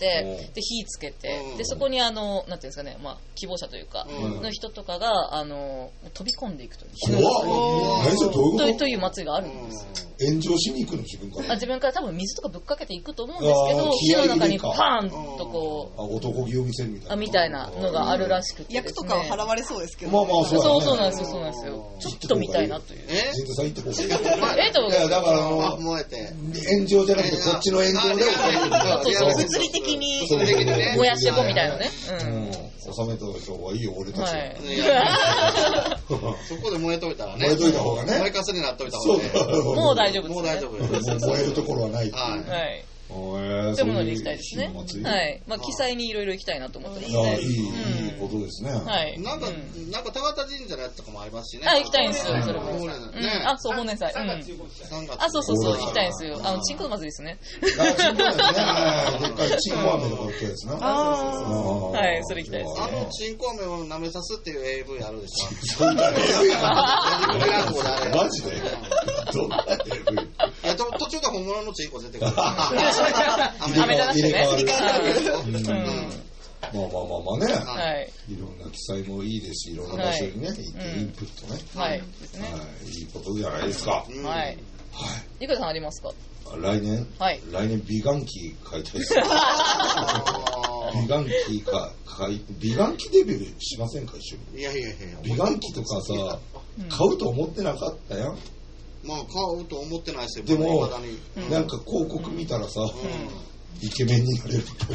で、火つけて、で、そこにあの、なんていうんですかね、まあ、希望者というか、の人とかが、あの、飛び込んでいくという。 怖っ何それどういうことという祭りがあるんです。 炎上しに行くの自分からあ自分から多分水とかぶっかけていくと思うんですけど火の中にパーンとこうあ男気を見せるみたいなあみたいなのがあるらしくて、 ね、役とかは払われそうですけど、 まあまあそう、ね、 そうそうなんですよそうなんですよちょっと見たいなというえ陣田さん行ってこいえっといやだからあの燃えて炎上じゃなくてこっちの炎上で物理的に燃やしていこうみたいなねうん収めた方がいいよ俺たちはそこで燃えといたらね燃えといた方がね燃えかすになっといた方がねもう大丈夫ですもう大丈夫燃えるところはないはいそういうものに行きたいですね。はい。まあ、記載にいろいろ行きたいなと思ってますね。 いい、いいことですね。 はい。 なんか、なんか、高田神社のやつとかもありますしね。 あ、行きたいんですよ、それも。あ、そう、本年祭。 うん。 あ、そうそうそう、行きたいんですよ。あの、チンコ祭りですね。 あ、チンコですね。でっかいチンコ飴とか売ってるやつな。 はい、それ行きたいです。 あの、チンコ飴を舐めさすっていう エーブイ あるでしょ。 そんな エーブイあるマジでどんな エーブイいや、途中で本物のチンコ出てくる。 アメじゃなくてね。 入れ替わる。まあまあまあまあね。はい。いろんな記載もいいですし、いろんな場所にね、行ってインプットね。 はい。 いいことじゃないですか。はい。 はい。いくらさんありますか？ 来年はい。来年美顔器買いたいです。美顔器か、美顔器デビューしませんか一緒に。 いやいやいや。 美顔器とかさ、買うと思ってなかったやん。 まあ買うと思ってないですよ。 でも、なんか広告見たらさ、イケメンになれるっぽい。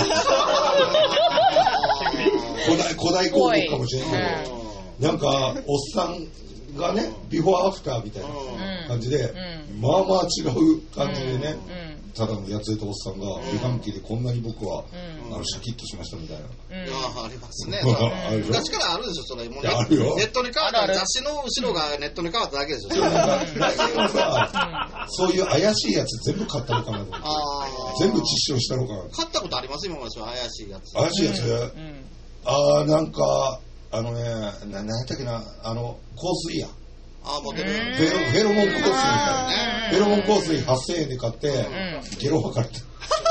古代、古代広告かもしれないけど、なんか、おっさんがね、ビフォーアフターみたいな感じで、まあまあ違う感じでね、ただのやつれたおっさんが、美顔器でこんなに僕は、あのシャキッとしましたみたいな。 あありますね。昔からあるでしょ、それ。もうネットに変わった、雑誌の後ろがネットに変わっただけでしょ。 来年はさ、そういう怪しいやつ全部買ったのかなと思って。全部実証したのかな。 買ったことあります今まで怪しいやつ。 怪しいやつああ、なんか、あのね、な、なんやったっけな、あの、香水や。 ああ、モデル。 フェロモン香水みたいな。フェロモン香水はっせんえんで買って、ゲロ吐かれた。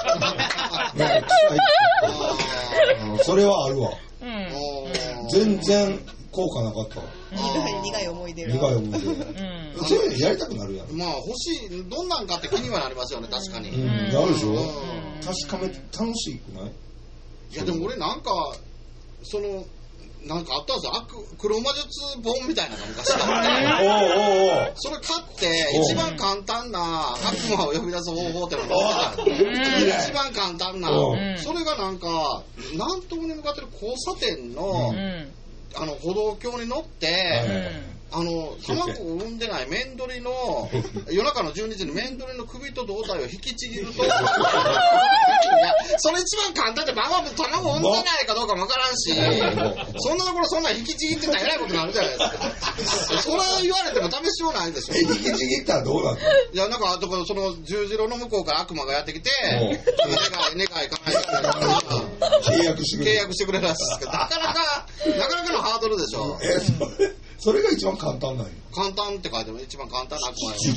それはあるわ。全然効果なかったわ。 苦い思い出苦い思い出。そういうのやりたくなるやん。 まあ欲しい、どんなんかって気にはなりますよね、確かに。 なるでしょ。確かめて楽しくない？ いやでも俺なんかそのなんかあったんですよ。黒魔術本みたいなのが昔あってそれ買って一番簡単な悪魔を呼び出す方法ってのが載ってたんで一番簡単なそれがなんか南東に向かってる交差点のあの歩道橋に乗ってあの卵を産んでないメンドリの夜中のじゅうにじにメンドリの首と胴体を引きちぎるといやそれ一番簡単で卵も卵を産んでないかどうかもわからんしそんなところそんな引きちぎってたらえらいことになるじゃないですかそれ言われても試しようないでしょ。 引きちぎったらどうなの？いやなんかその十字路の向こうから悪魔がやってきて願い願い叶えて契約してくれるらしいですけどなかなかなかなかのハードルでしょ。 えそれそれが一番簡単なんよ。 簡単って書いても一番簡単な悪魔よ。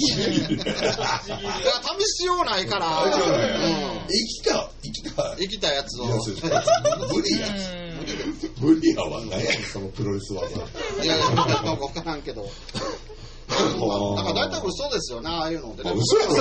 試しようないから。うん、 生きた生きた生きたやつを。 無理や。無理やわ。何やそのプロレス技。 いやいやなんか分からんけど。なんか大体嘘ですよなああいうのでね。 嘘やろ。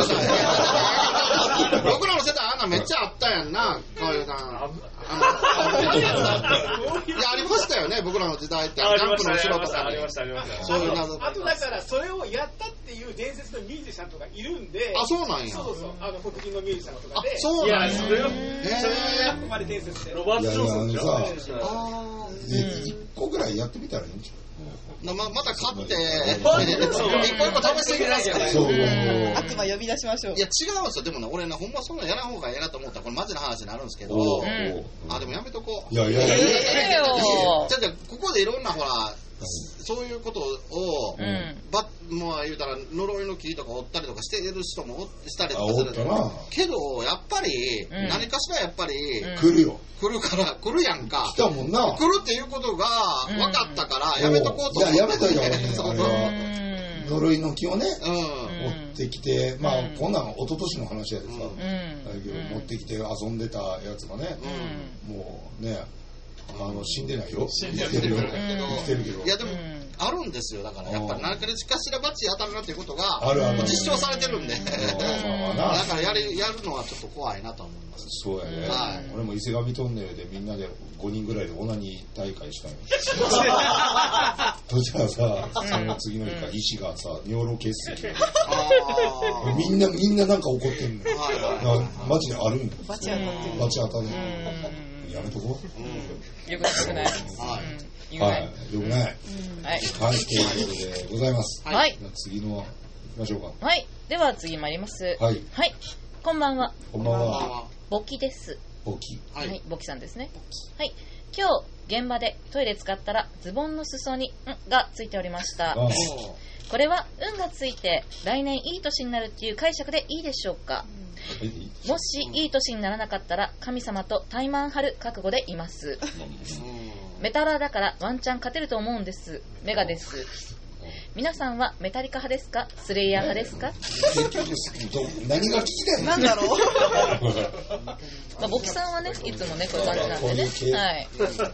僕らの世代あんなめっちゃあったやんな川合さん。いやありましたよね僕らの時代ってジャンプの後ろとかありましたありました。 そういう謎。 あとだからそれをやったっていう伝説のミュージシャンとかいるんで。 あそうなんや。 そうそうあの黒人のミュージシャンとかで。 あそうなんや。 いやそれはそれはあくまで伝説で。 ロバート・ジョンソンじゃん。 あ一個ぐらいやってみたらいいんじゃん。 ままた買って一個一個試してみますからね。悪魔呼び出しましょう。 いや違うんですよ。でもね俺ねほんまそんなやらん方がええなと思ったらこれマジな話になるんですけど、あでもやめとこう。 いやいやいやいや。 じゃじゃここでいろんなほらそういうことをばまあ言うたら呪いの木とか折ったりとかしてる人もしたりとかするけどやっぱり何かしらやっぱり来るよ。 来るから来るやんか。 来たもんな。 来るっていうことが分かったからやめとこうと思って。 いややめといた方がいいよあれは。呪いの木をね持ってきてまあこんなん一昨年の話やでさだけど持ってきて遊んでたやつがねもうねあの死んでないよ。生きてるよ。生きてるけど。 いやでもあるんですよ。だからやっぱり何かしらバチ当たるなっていうことがあるある実証されてるんで。だからやるやるのはちょっと怖いなと思います。 そうやね。俺も伊勢神トンネルでみんなでごにんぐらいでオナニー大会したよ。そしたらさその次の日から医師がさ尿路結石。みんなみんななんか怒ってんの。マジであるんだ。 バチ当たってる。 バチ当たる。やめとこう。よくない。 はい。はい。よくない。はい。はい。ということでございます。 はい。 次の行きましょうか。 はい。では次参ります。 はい。 はい。こんばんは。 こんばんは。 ボキです。 ボキ。 はい。ボキさんですね。はい。今日現場でトイレ使ったらズボンの裾に「ん」がついておりました。これは運がついて来年いい年になるっていう解釈でいいでしょうか。もしいい年にならなかったら神様とタイマン張る覚悟でいます。メタラーだからワンチャン勝てると思うんです。メガです。皆さんはメタリカ派ですかスレイヤー派ですか。 結局何が聞きたいのなんだろう。 まあボキさんはねいつもねこういう感じなんでね。はい。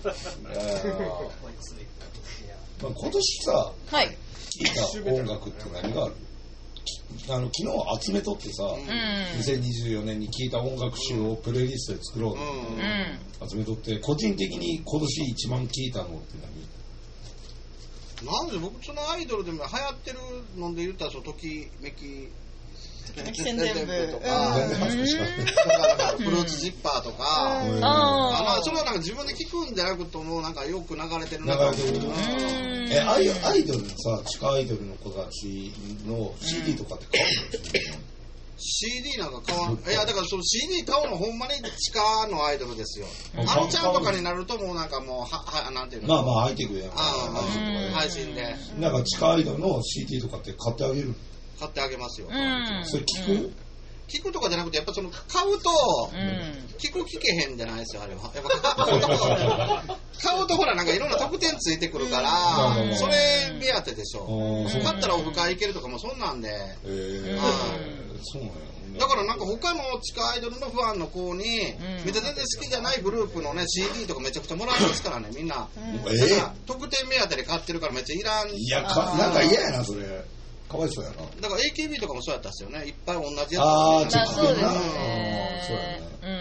まあ今年さ、 はい、 聴いた音楽って何がある？あの昨日集めとってさ、うん、にせんにじゅうよねんに聴いた音楽集をプレイリストで作ろうと、うん、集めとって個人的に今年一番聴いたのって何？なんで僕そのアイドルでも流行ってるので言ったらそのときめきときめき宣伝部とか、うん、フルーツジッパーとか、うん、あそれはなんか自分で聞くんじゃなくてもなんかよく流れてるな。 流れてる。えアイアイドルのさ地下アイドルの子たちの シーディー とかって買うの？ シーディー なんか買わん。いやだからその シーディー 買うのほんまに地下のアイドルですよ。あのちゃんとかになるともうなんかもうははなんていうの。 まあまあハイテクやん。 配信で。 なんか地下アイドルの シーディー とかって買ってあげる？ 買ってあげますよ。 それ聞く？ 聞くとかじゃなくてやっぱその買うと、うん、聞く聞けへんじゃないですよあれは。やっぱ買うと買うとほらなんかいろんな特典ついてくるから、うん、それ目当てでしょ。買ったらオフ会行けるとかもそんなんで。 えー、そうなんや。 だからなんか他の地下アイドルのファンの子に、うん、めっちゃ全然好きじゃないグループのね シーディー とかめちゃくちゃもらえますからねみんな。うん、だから特典目当てで買ってるからめっちゃいらん。 いやかなんか嫌やなそれ。かわいそうやな。 だから エーケービー とかもそうやったっすよね。いっぱい同じやつ。 ああ、 そうですね。 そうやね。あっ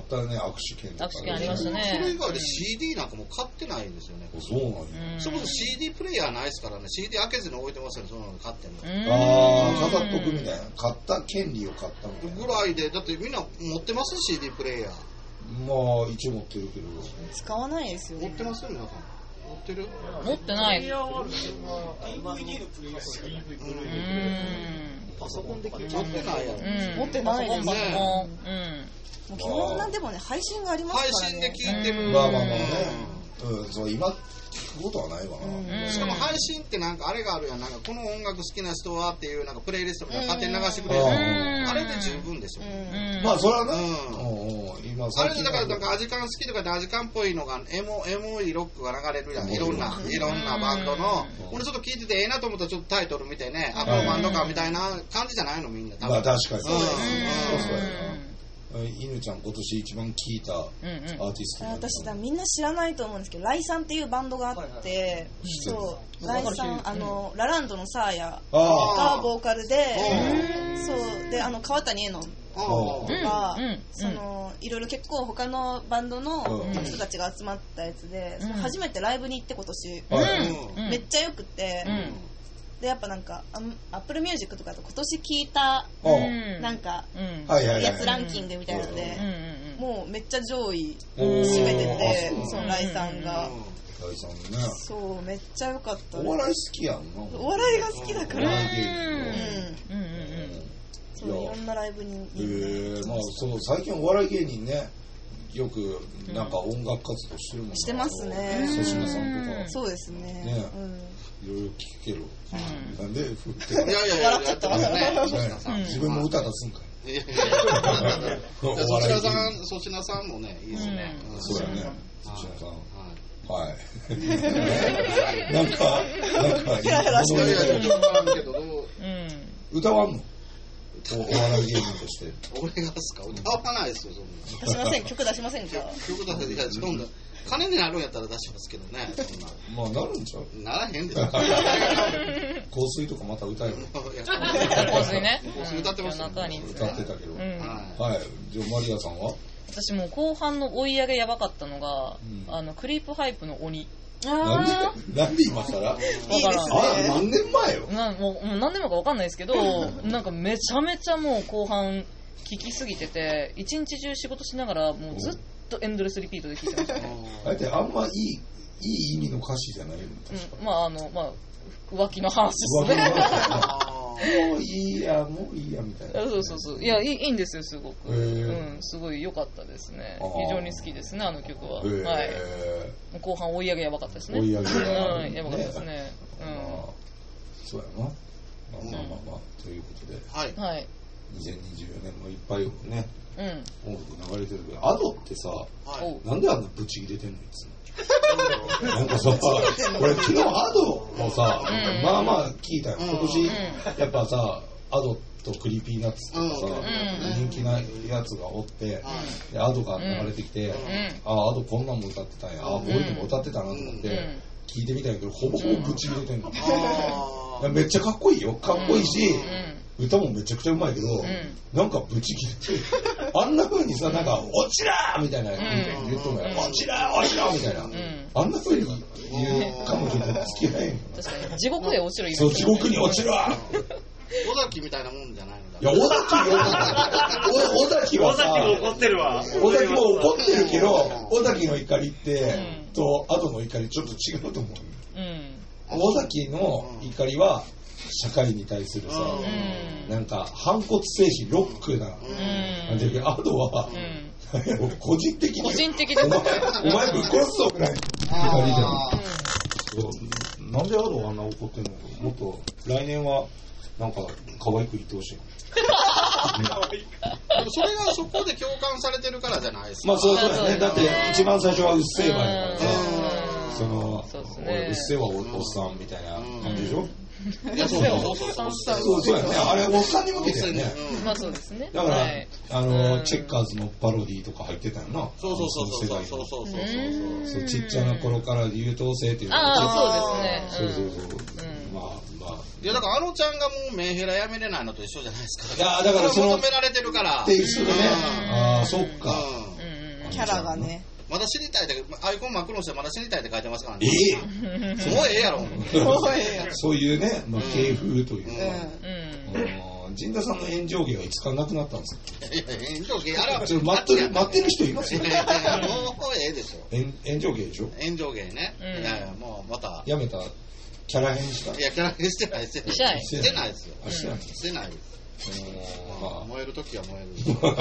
ったね、握手券とか。 握手券ありましたね。 それ以外で シーディー なんかもう買ってないんですよね。 そうなんや。 そもそも シーディー プレイヤーないですからね、シーディー 開けずに置いてますよね、そんなの買ってんの。ああ、飾っとくみたいな。買った権利を買ったみたいな。 ぐらいで、だってみんな持ってます シーディー プレイヤー。 まあ、一応持ってるけど。 使わないですよね。 持ってますよ、皆さん。持ってる？ 持ってない。 ディーブイディー のプレイヤーしかない。 パソコンで持ってないやろ。 持ってないですね。もう基本なんでもね、配信がありますからね。 配信で聞いてる。 まあまあまあね。うん、そう、今、聞くことはないわな。 しかも配信ってなんかあれがあるやん。なんかこの音楽好きな人はっていうなんかプレイリストみたいな勝手に流してくれる。あれで十分でしょ。 まあそれはね。 今あれでだからなんかアジカン好きとかでアジカンっぽいのがエモエモいロックが流れるやん。いろんないろんなバンドの。俺ちょっと聞いててええなと思ったらちょっとタイトル見てね、あこのバンドかみたいな感じじゃないのみんな。 まあ確かにそうそうやな。犬ちゃん今年一番聴いたアーティスト、うんうん、 私だみんな知らないと思うんですけどライさんっていうバンドがあって、はいはい、そうライさんあの、うん、ラランドのサーヤがボーカルでそうであの川谷絵音とか、そのいろいろ結構他のバンドの人たちが集まったやつで、うん、初めてライブに行って今年、うん、めっちゃよくて、うんでやっぱなんかアップルミュージックとかと今年聴いたなんかやつランキングみたいなのでもうめっちゃ上位占めててそのライさんがライさんねそうめっちゃ良かった。 お笑い好きやんな。 お笑いが好きだからうんそういろんなライブにへえまあそう最近お笑い芸人ねよくなんか音楽活動してるもんね。 してますね。 粗品さんとかそうですねねいろいろ聞ける。なんで振っていやいやいややってますね。 自分も歌出すんかい。 粗品さん粗品さんもねいいですね。 そうやね粗品さんはい。なんかなんかいやいやいや歌わんの。お笑い芸人として俺がですか歌わないですよそんな出しません曲出しませんか曲出せいやそんな金になるんやったら出しますけどねそんなまあなるんちゃうならへんでしょ香水とかまた歌える香水ね香水歌ってました歌ってたけどはいじゃあマリアさんは私もう後半の追い上げやばかったのがあのクリープハイプの鬼なんでなんで今更わからん何年前よなもう何年前か分かんないですけどなんかめちゃめちゃもう後半聴きすぎてて一日中仕事しながらもうずっとエンドレスリピートで聴いてましたねあれってあんまいいいい意味の歌詞じゃないの、 うん、まああのまあ浮気の話ですねもういいやもういいやみたいなそうそうそういやいい、いいんですよすごく、うん、すごい良かったですね非常に好きですねあの曲は、はい、後半追い上げやばかったですね追い上げうんやばかったですね、うん、 そうやなまあまあまあまあということではい、はい、 にせんにじゅうよねんもいっぱいね、 うん、 音楽流れてるけどアドってさ、はい、なんであんなブチ切れてんのいつもなんかさ、これ昨日アドもさ、うん、まあまあ聞いたよ。今年、うん、やっぱさ、アドとクリーピーナッツとかさ、うん、人気なやつがおって、うん、でアドが流れてきて、うん、ああ、アドこんなんも歌ってたんや、ああ、こういうのも歌ってたなと思って、聞いてみたんやけど、ほぼほぼぶち切れてんの。うん、めっちゃかっこいいよ。かっこいいし、歌もめちゃくちゃうまいけど、うん、なんかブチ切れてあんな風にさなんか落ちらーみたいな言うともや、うん、落ちらー落ちらーみたいな、うん、あんな風に言う彼女と付き合えんの確かに地獄で落ちるそう地獄に落ちるわ尾崎みたいなもんじゃないのだいや尾崎尾崎はさ尾崎も怒ってるわ尾崎も怒ってるけど尾崎の怒りって、うん、と後の怒りちょっと違うと思う、うん、尾崎の怒りは社会に対するさ、うん、なんか反骨精神ロックな感じだけど、あとは、うん、個人的に個人的ですお前お前ぶっ殺すぞぐらいって感じじゃん。そうなんでアドあんな怒ってんのかもっと来年はなんか可愛く言ってほしいそれがそこで共感されてるからじゃないですか。 まあそうだよね。だって一番最初はうっせぇわやからさ、そのそうですね、 俺うっせぇわ お, おっさんみたいな感じでしょ。 いやそうそうそうそうそうそうやね。あれおっさんに向けてるね。 まあそうですね。 だからあのチェッカーズのパロディとか入ってたよな。 そうそうそうそうそうそうそうそうちっちゃな頃から優等生っていうのああそうですね。そうそうそう。まあまあいやだからあのちゃんがもうメンヘラやめれないのと一緒じゃないですか。 いやだからその求められてるから。 って一緒でね。ああそっか。 キャラがね。 まだ知りたいで、アイコン真っ黒にしてまだ知りたいって書いてますからね。 ええもうええやろ。もうええやろ。 そういうね、まあ、系風というか。陣田さんの炎上芸はいつからなくなったんですか？ いや、炎上芸、あれは。 待ってる、待ってる人いますよ。 もうええでしょ。 炎上芸でしょ？ 炎上芸ね。いやいや、もうまた。 やめたキャラ変した？ いや、キャラ変してないですよ。 してないしてないですよ。 してない。 してないです。燃えるときは燃える。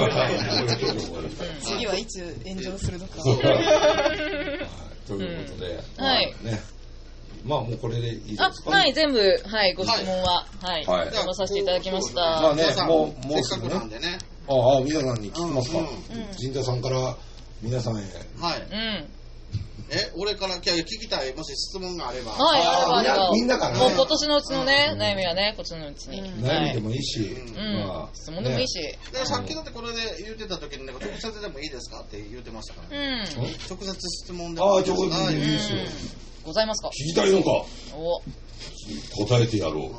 次はいつ炎上するのか。 ということで、 はい。 ね。まあもうこれでいいですか？ はい、全部、はい、ご質問は、はい、読まさせていただきました。 まあね、もう、もうすぐなんでね。 ああ、皆さんに聞きますか。陣田さんから皆さんへ。 はい。うん。え、俺から聞きたい、もし質問があれば。 はい、あれば。 みんなからね。 もう今年のうちのね、悩みはね、こっちのうちに。 悩みでもいいし、 まあ、質問でもいいし。 で、さっきだってこれで言ってた時に、直接でもいいですかって言ってましたからね。直接質問でもいいですか。 ああ、直接でいいですよ。 ございますか？ 聞きたいのか？ お。 答えてやろう。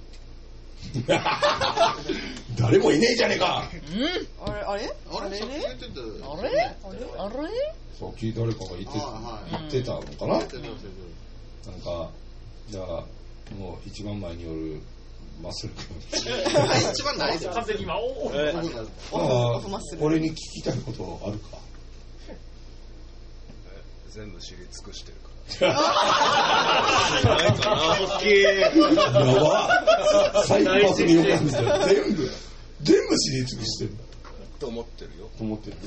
誰もいねえじゃねえか。 うん。 あれあれあれさっき言ってた。 あれあれあれさっき誰かが言って言ってたのかな。なんかじゃあもう一番前によるマッスル君。 一番ないですよ。 完全に今オフマッスル。俺に聞きたいことあるか？ 全部知り尽くしてるから。 ないかな。オッケー。 やば。最高パスによ感じた。全部全部知り尽くしてる。 と思ってるよ。 と思ってる。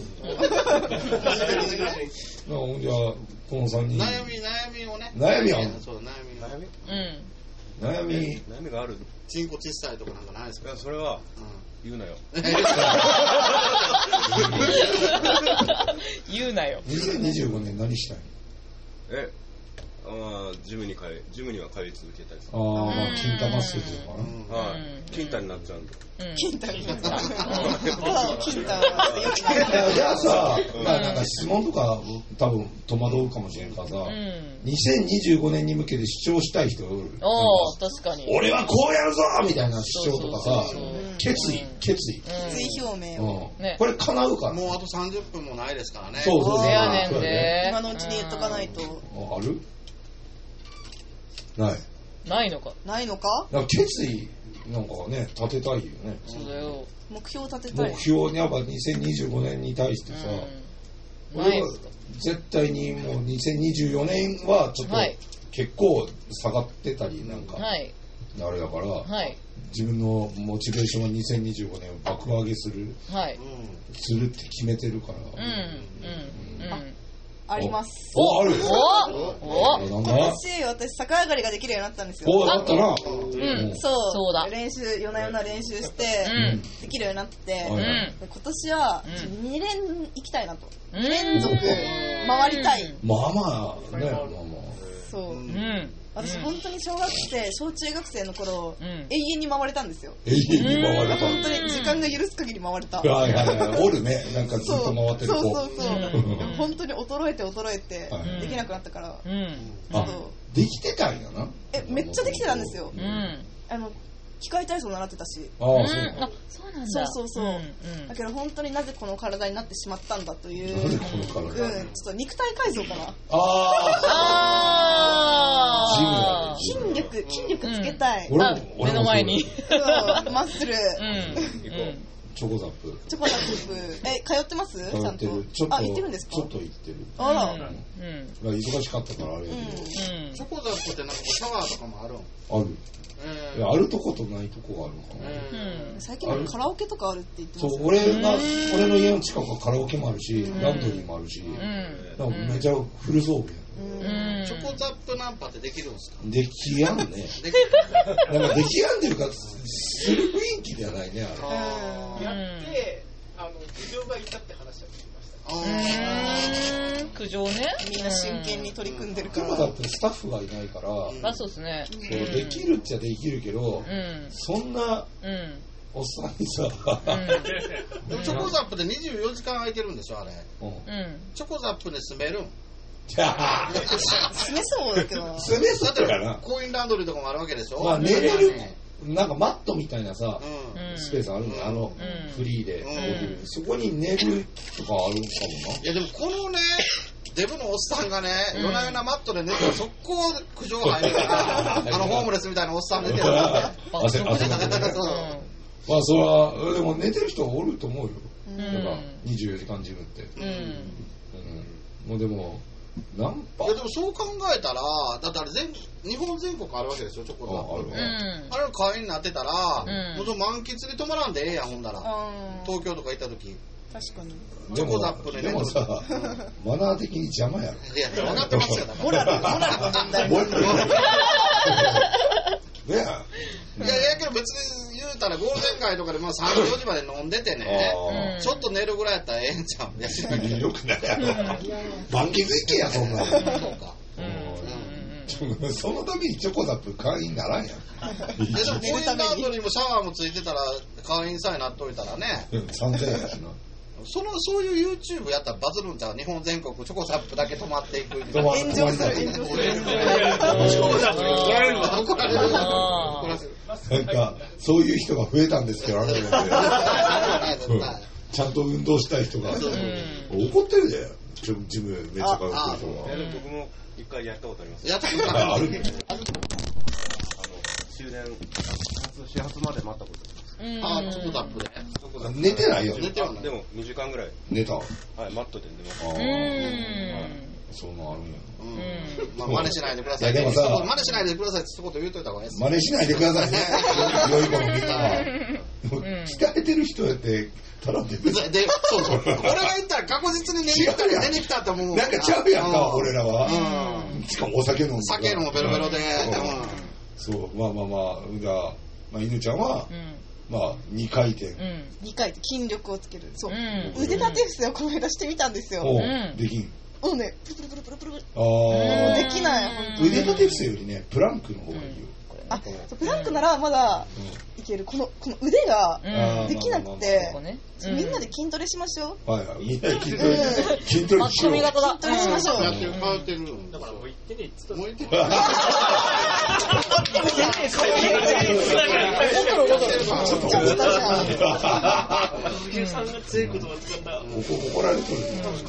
じゃあこの三人。 悩み悩みをね。 悩みある。 そう悩み悩み。 うん。 悩み悩みがある。 チンコ小さいとかなんかないですか？ いやそれは言うなよ。 言うなよ。 にせんにじゅうごねん何したい？ え。あジムに通いジムには通い続けたいです。 ああ、まあ金玉するとかな。はい。金太になっちゃうんで。 金太になっちゃう。金太じゃあさ、なんか質問とか多分戸惑うかもしれんからさ、にせんにじゅうごねんに向けて主張したい人がおる。 ああ、確かに。 俺はこうやるぞみたいな主張とかさ、決意決意決意表明を。 これ叶うか？ もうあとさんじゅっぷんもないですからね。 そうそうそう。 今のうちに言っとかないと。 ある？ない。 ないのか。 ないのか？ なんか決意なんかね立てたいよね。 そうだよ。 目標立てたい。 目標にやっぱにせんにじゅうごねんに対してさ、俺は絶対にもうにせんにじゅうよねんはちょっと結構下がってたりなんかあれだから、自分のモチベーションはにせんにじゅうごねんを爆上げするするって決めてるから。うんうん。あります。 お、ある。 お、 今年私逆上がりができるようになったんですよ。 お、だったな。 うん、そう。そうだ。練習夜な夜な練習してできるようになって、今年はに連行きたいなと。に連続回りたい。 まあまあね、まあまあ。 そう。私本当に小学生、小中学生の頃、永遠に回れたんですよ。 永遠に回れた。 本当に時間が許す限り回れた。 はいはいはい。おるね。なんかずっと回ってる子。 そうそうそう。本当に衰えて衰えて、できなくなったから。 あ、できてたんやな。 え、めっちゃできてたんですよ。あの、機械体操習ってたし。 ああ、そうあ、そうなんだ。 そうそうそう。だけど本当になぜこの体になってしまったんだという。 なぜこの体？ うん、ちょっと肉体改造かな。 ああ。 筋力、筋力つけたい。 目の前に。 マッスル。 チョコザップ。 チョコザップ。え、通ってます？ちゃんと。あ、行ってるんですか？ ちょっと行ってる。 あら。 忙しかったからあれ。 チョコザップってなんかシャワーとかもある？ ある。あるとことないとこがあるのかな。 最近カラオケとかあるって言ってます。 そう、俺が俺の家の近くはカラオケもあるし、ランドリーもあるし、なんかめちゃフル装備。 チョコザップナンパってできるんですか？ できやんね。なんかできやんでるかする雰囲気ではないね。 あれ。やってあの苦情がいたって話は聞きました。 苦情ね。 みんな真剣に取り組んでるから。 今だってスタッフがいないから。 あ、そうですね。 そうできるっちゃできるけど、そんなおっさんにさ。 でもチョコザップでにじゅうよじかん空いてるんでしょあれ。チョコザップで住めるん？ じゃあ住めそうだけど。 住めそうだからな。 コインランドリーとかもあるわけでしょ。 まあ寝れるなんかマットみたいなさ、スペースあるのよ、あのフリーで、そこに寝るとかあるかもな。いやでもこのねデブのおっさんがね、夜な夜なマットで寝てる速攻苦情入るからあのホームレスみたいなおっさん寝てるから汗汗かけてね。まあそれはでも寝てる人おると思うよ。やっぱにじゅうよじかんジムって。もうでもナンパ。 いやでもそう考えたら、だってあれ全日本全国あるわけですよ、チョコザップ。あるね。あれの会員になってたら、もう満喫で泊まらんでええやん、ほんだら。東京とか行った時。 確かに。 チョコザップでね。 でもさ、マナー的に邪魔やろ。 いや、分かってますよ。 モラル、モラルの問題。 ねえ。 いやいやけど別に言うたらゴールデン街とかでまあさんじよじまで飲んでてね、ちょっと寝るぐらいやったらええんちゃう。いやよくないやろ。満喫行けやそんなの。そうか。そのためにチョコザップ会員ならんやん。 でもコインランドリーもシャワーもついてたら会員さえなっといたらね。 さんぜんえんやしな。 そのそういう YouTube やったらバズるんちゃう。日本全国チョコザップだけ止まっていく。 炎上する炎上する。 チョコザップに怒られるわ。 怒られるわ。 なんかそういう人が増えたんですけど、あれちゃんと運動したい人が怒ってるで。ジムめっちゃ通ってる人が。 僕も一回やったことあります。 やったことある。 あの終電始発まで待ったこと。 ああ、チョコザップで。 寝てないよ。 寝てはない。 でもにじかんぐらい。 寝た。 はい、マットで寝ました。 ああ。そういうのあるんや。 まあ真似しないでください。 でもさ、 真似しないでくださいって一言言うといた方がいいです。 真似しないでくださいね。良い子のみんなは。鍛えてる人やってただで。 で、そうそう。俺が言ったら確実に寝に来たり寝に来たって思う。 なんかちゃうやんか、俺らは。しかもお酒飲んで。 酒飲むベロベロで。 そう、まあまあまあ、うだ、まあ犬ちゃんは。まあにかいてん、うん、 にかい転筋力をつける。そう、うん、腕立て伏せをこの間してみたんですよ。 うん、できん。 もうね、プルプルプルプルプルプル。 ああ。 できない本当に。 腕立て伏せよりね、プランクの方がいいよ。 うん、あ、プランクならまだいける。このこの腕ができなくて、みんなで筋トレしましょう。はいはい。みんなで筋トレ筋トレしよう。 髪型だ。筋トレしましょう。 やってる変わってる。 だからもう言ってねえっつった。もう言ってねえ。さんが強い言葉使った。 怒られてる。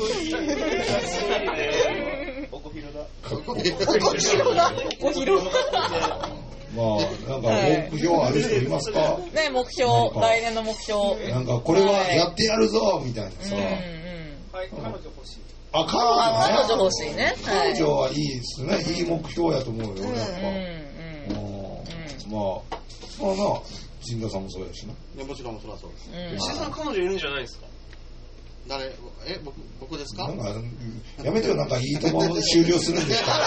おこひろだ。 おこひろだ。おこひろ。 まあ、なんか目標ある人いますか？ ね、目標、来年の目標。 なんかこれはやってやるぞみたいなさ。 はい、彼女欲しい。 あ、彼女ね。 彼女欲しいね。 彼女はいいですね。いい目標やと思うよ、やっぱ。まあ、まあな、陣田さんもそうやしな。 もちろんそりゃそうです。 石田さん彼女いるんじゃないですか？ 誰、え、僕、僕ですか？ なんか、やめてよ、なんかいいとも終了するんですか？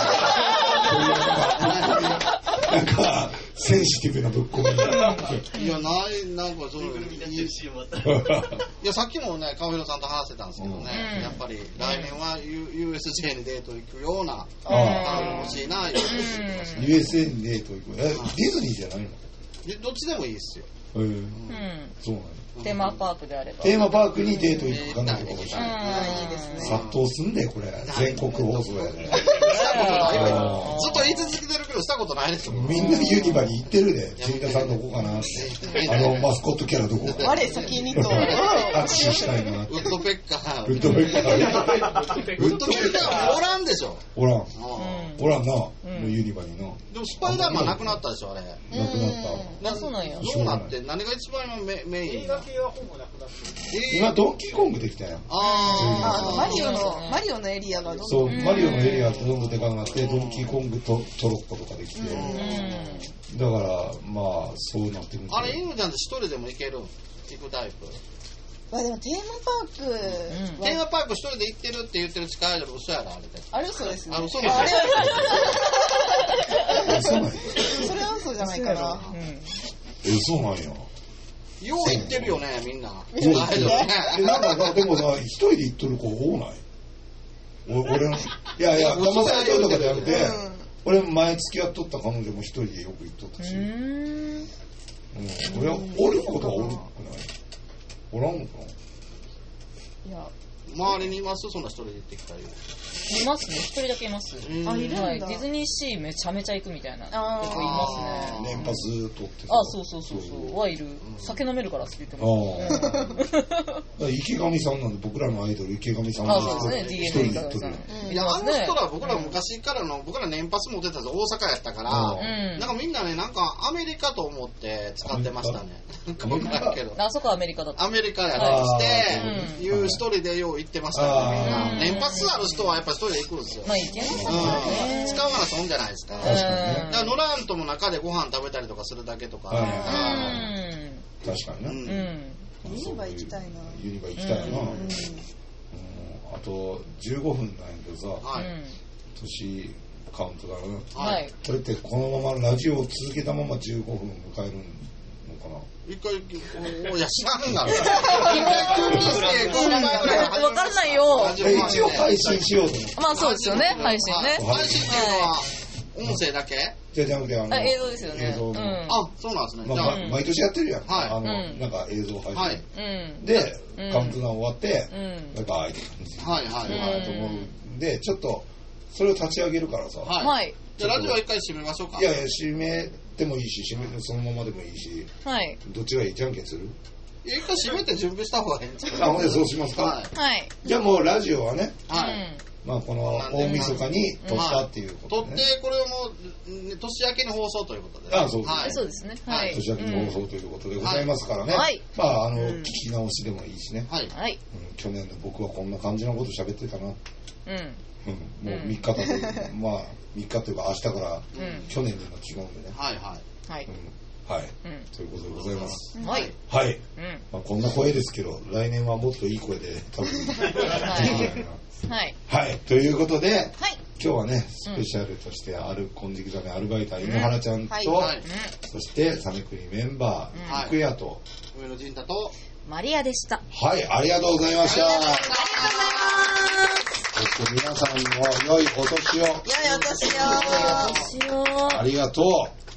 なんか、センシティブなぶっ込み。 いや、ない、なんかそういう。いや、さっきもね、川広さんと話してたんですけどね、やっぱり来年は ユーエスジェー にデート行くような、彼女欲しいな、 ユーエスエー にデート行く。え、ディズニーじゃないの？ どっちでもいいっすよ。 うん。そうなんテーマパークであれば。 テーマパークにデート行く彼女が欲しい。 いいですね。 殺到すんで、これ。全国放送やね。 ずっと言い続けてるけど、したことないですよ。 みんなユニバに行ってるで。陣田さんどこかなって。あの、マスコットキャラどこか。 我先にと。 握手したいな。 ウッドペッカー。 ウッドペッカー。 ウッドペッカーおらんでしょ。 おらん。おらんな。ユニバにな。 でもスパイダーマンなくなったでしょ、あれ。 なくなった。 そうなんや。 どうなって何が一番メイン？ 今ドンキーコングできたやん。 ああ、マリオのマリオのエリアがどんどん。 そう、マリオのエリアがどんどんでかくなってドンキーコングとトロッコとかできて、だからまあそうなってるんです。 あれ犬ちゃんって一人でも行ける？行くタイプ？ あ、でもテーマパーク、 テーマパーク一人で行ってるって言ってる近いの嘘やろ、あれで。 あれ嘘ですね。 あ、嘘なんですよ。それは嘘じゃないかな。 嘘なんや。 よう行ってるよね、みんな。 そうですね。なんか、でもさ、一人で行っとる子多ない？俺の、いやいや、騙されとるとかじゃなくて、俺前付き合っとった彼女も一人でよく行っとったし。うん。俺は、おることはおるくない？おらんのかな？ いや、 周りにいますそんな一人で行ってきたり。 いますね、一人だけいます。 あ、いるんだ。 はい、ディズニーシーめちゃめちゃ行くみたいな子いますね。 年パス取ってあ、そうそうそうそうはいる。酒飲めるからって言ってます。 池上さんなんで、僕らのアイドル池上さんあ、そうですね、 一人で行っとる。 いや、あの人ら僕ら昔からの、僕ら年パス持ってたんです大阪やったから、なんかみんなね、なんかアメリカと思って使ってましたね。なんか分からんけど。 あそこはアメリカだった。 アメリカやったりして、いう一人でよう行ってましたね。年パスある人はやっぱ一人で行くんですよ。 まあ行けますね。 使うなら損じゃないですか。 確かにね。 だからノランとも中でご飯食べたりとかするだけとか。確かにな。 ユニバ行きたいな。 ユニバ行きたいな。あとじゅうごふんなんやけどさ、年カウントダウン。これってこのままラジオを続けたままじゅうごふん迎えるのかな。 一回、いや、知らんがな。 わかんないよ。 一応配信しようと思って。 まあそうですよね、配信ね。 配信っていうのは、音声だけじゃじゃなくて、あの、 映像ですよね。 あ、そうなんですね。 まあ、毎年やってるやん。あの、なんか映像配信。で、カウントダウン終わって、バイバイって感じ。 はいはい。 と思うんで、ちょっと、それを立ち上げるからさ。 はい。 じゃあラジオは一回閉めましょうか。 いやいや、閉めてもいいし、閉めてそのままでもいいし。 はい。 どっちがいい？じゃんけんする？ 一回閉めて準備した方がいいんですか？あ、ほんでそうしますか？ はい。 じゃあもうラジオはね。 はい。 まあこの大晦日に撮ったっていうことで、ね、撮ってこれをもう年明けに放送ということで、 ああそうです、 はい、そうですね、はい、 年明けに放送ということでございますからね、 はい、 まああの、うん、聞き直しでもいいしね、 はい、 はい、 うん、去年の僕はこんな感じのこと喋ってたな、うんうん、 もうみっか経って、うん、まあみっかというか明日から、うん、去年というのは違うんでね、 はいはいはい、 うん、はい、うん、ということでございます。 はい。 はい。うん、まあこんな声ですけど、来年はもっといい声で多分。 はい。 はい。ということで、 はい、 今日はね、スペシャルとしてある金色ザメアルバイター、井ノ原ちゃんと、うんはい、そしてサメクリメンバー、福谷と、 上野陣太と、 マリアでした。 はい、ありがとうございました。ありがとうございます。そして皆さんも良いお年を。 良いお年を。 良いお年を。 ありがとう。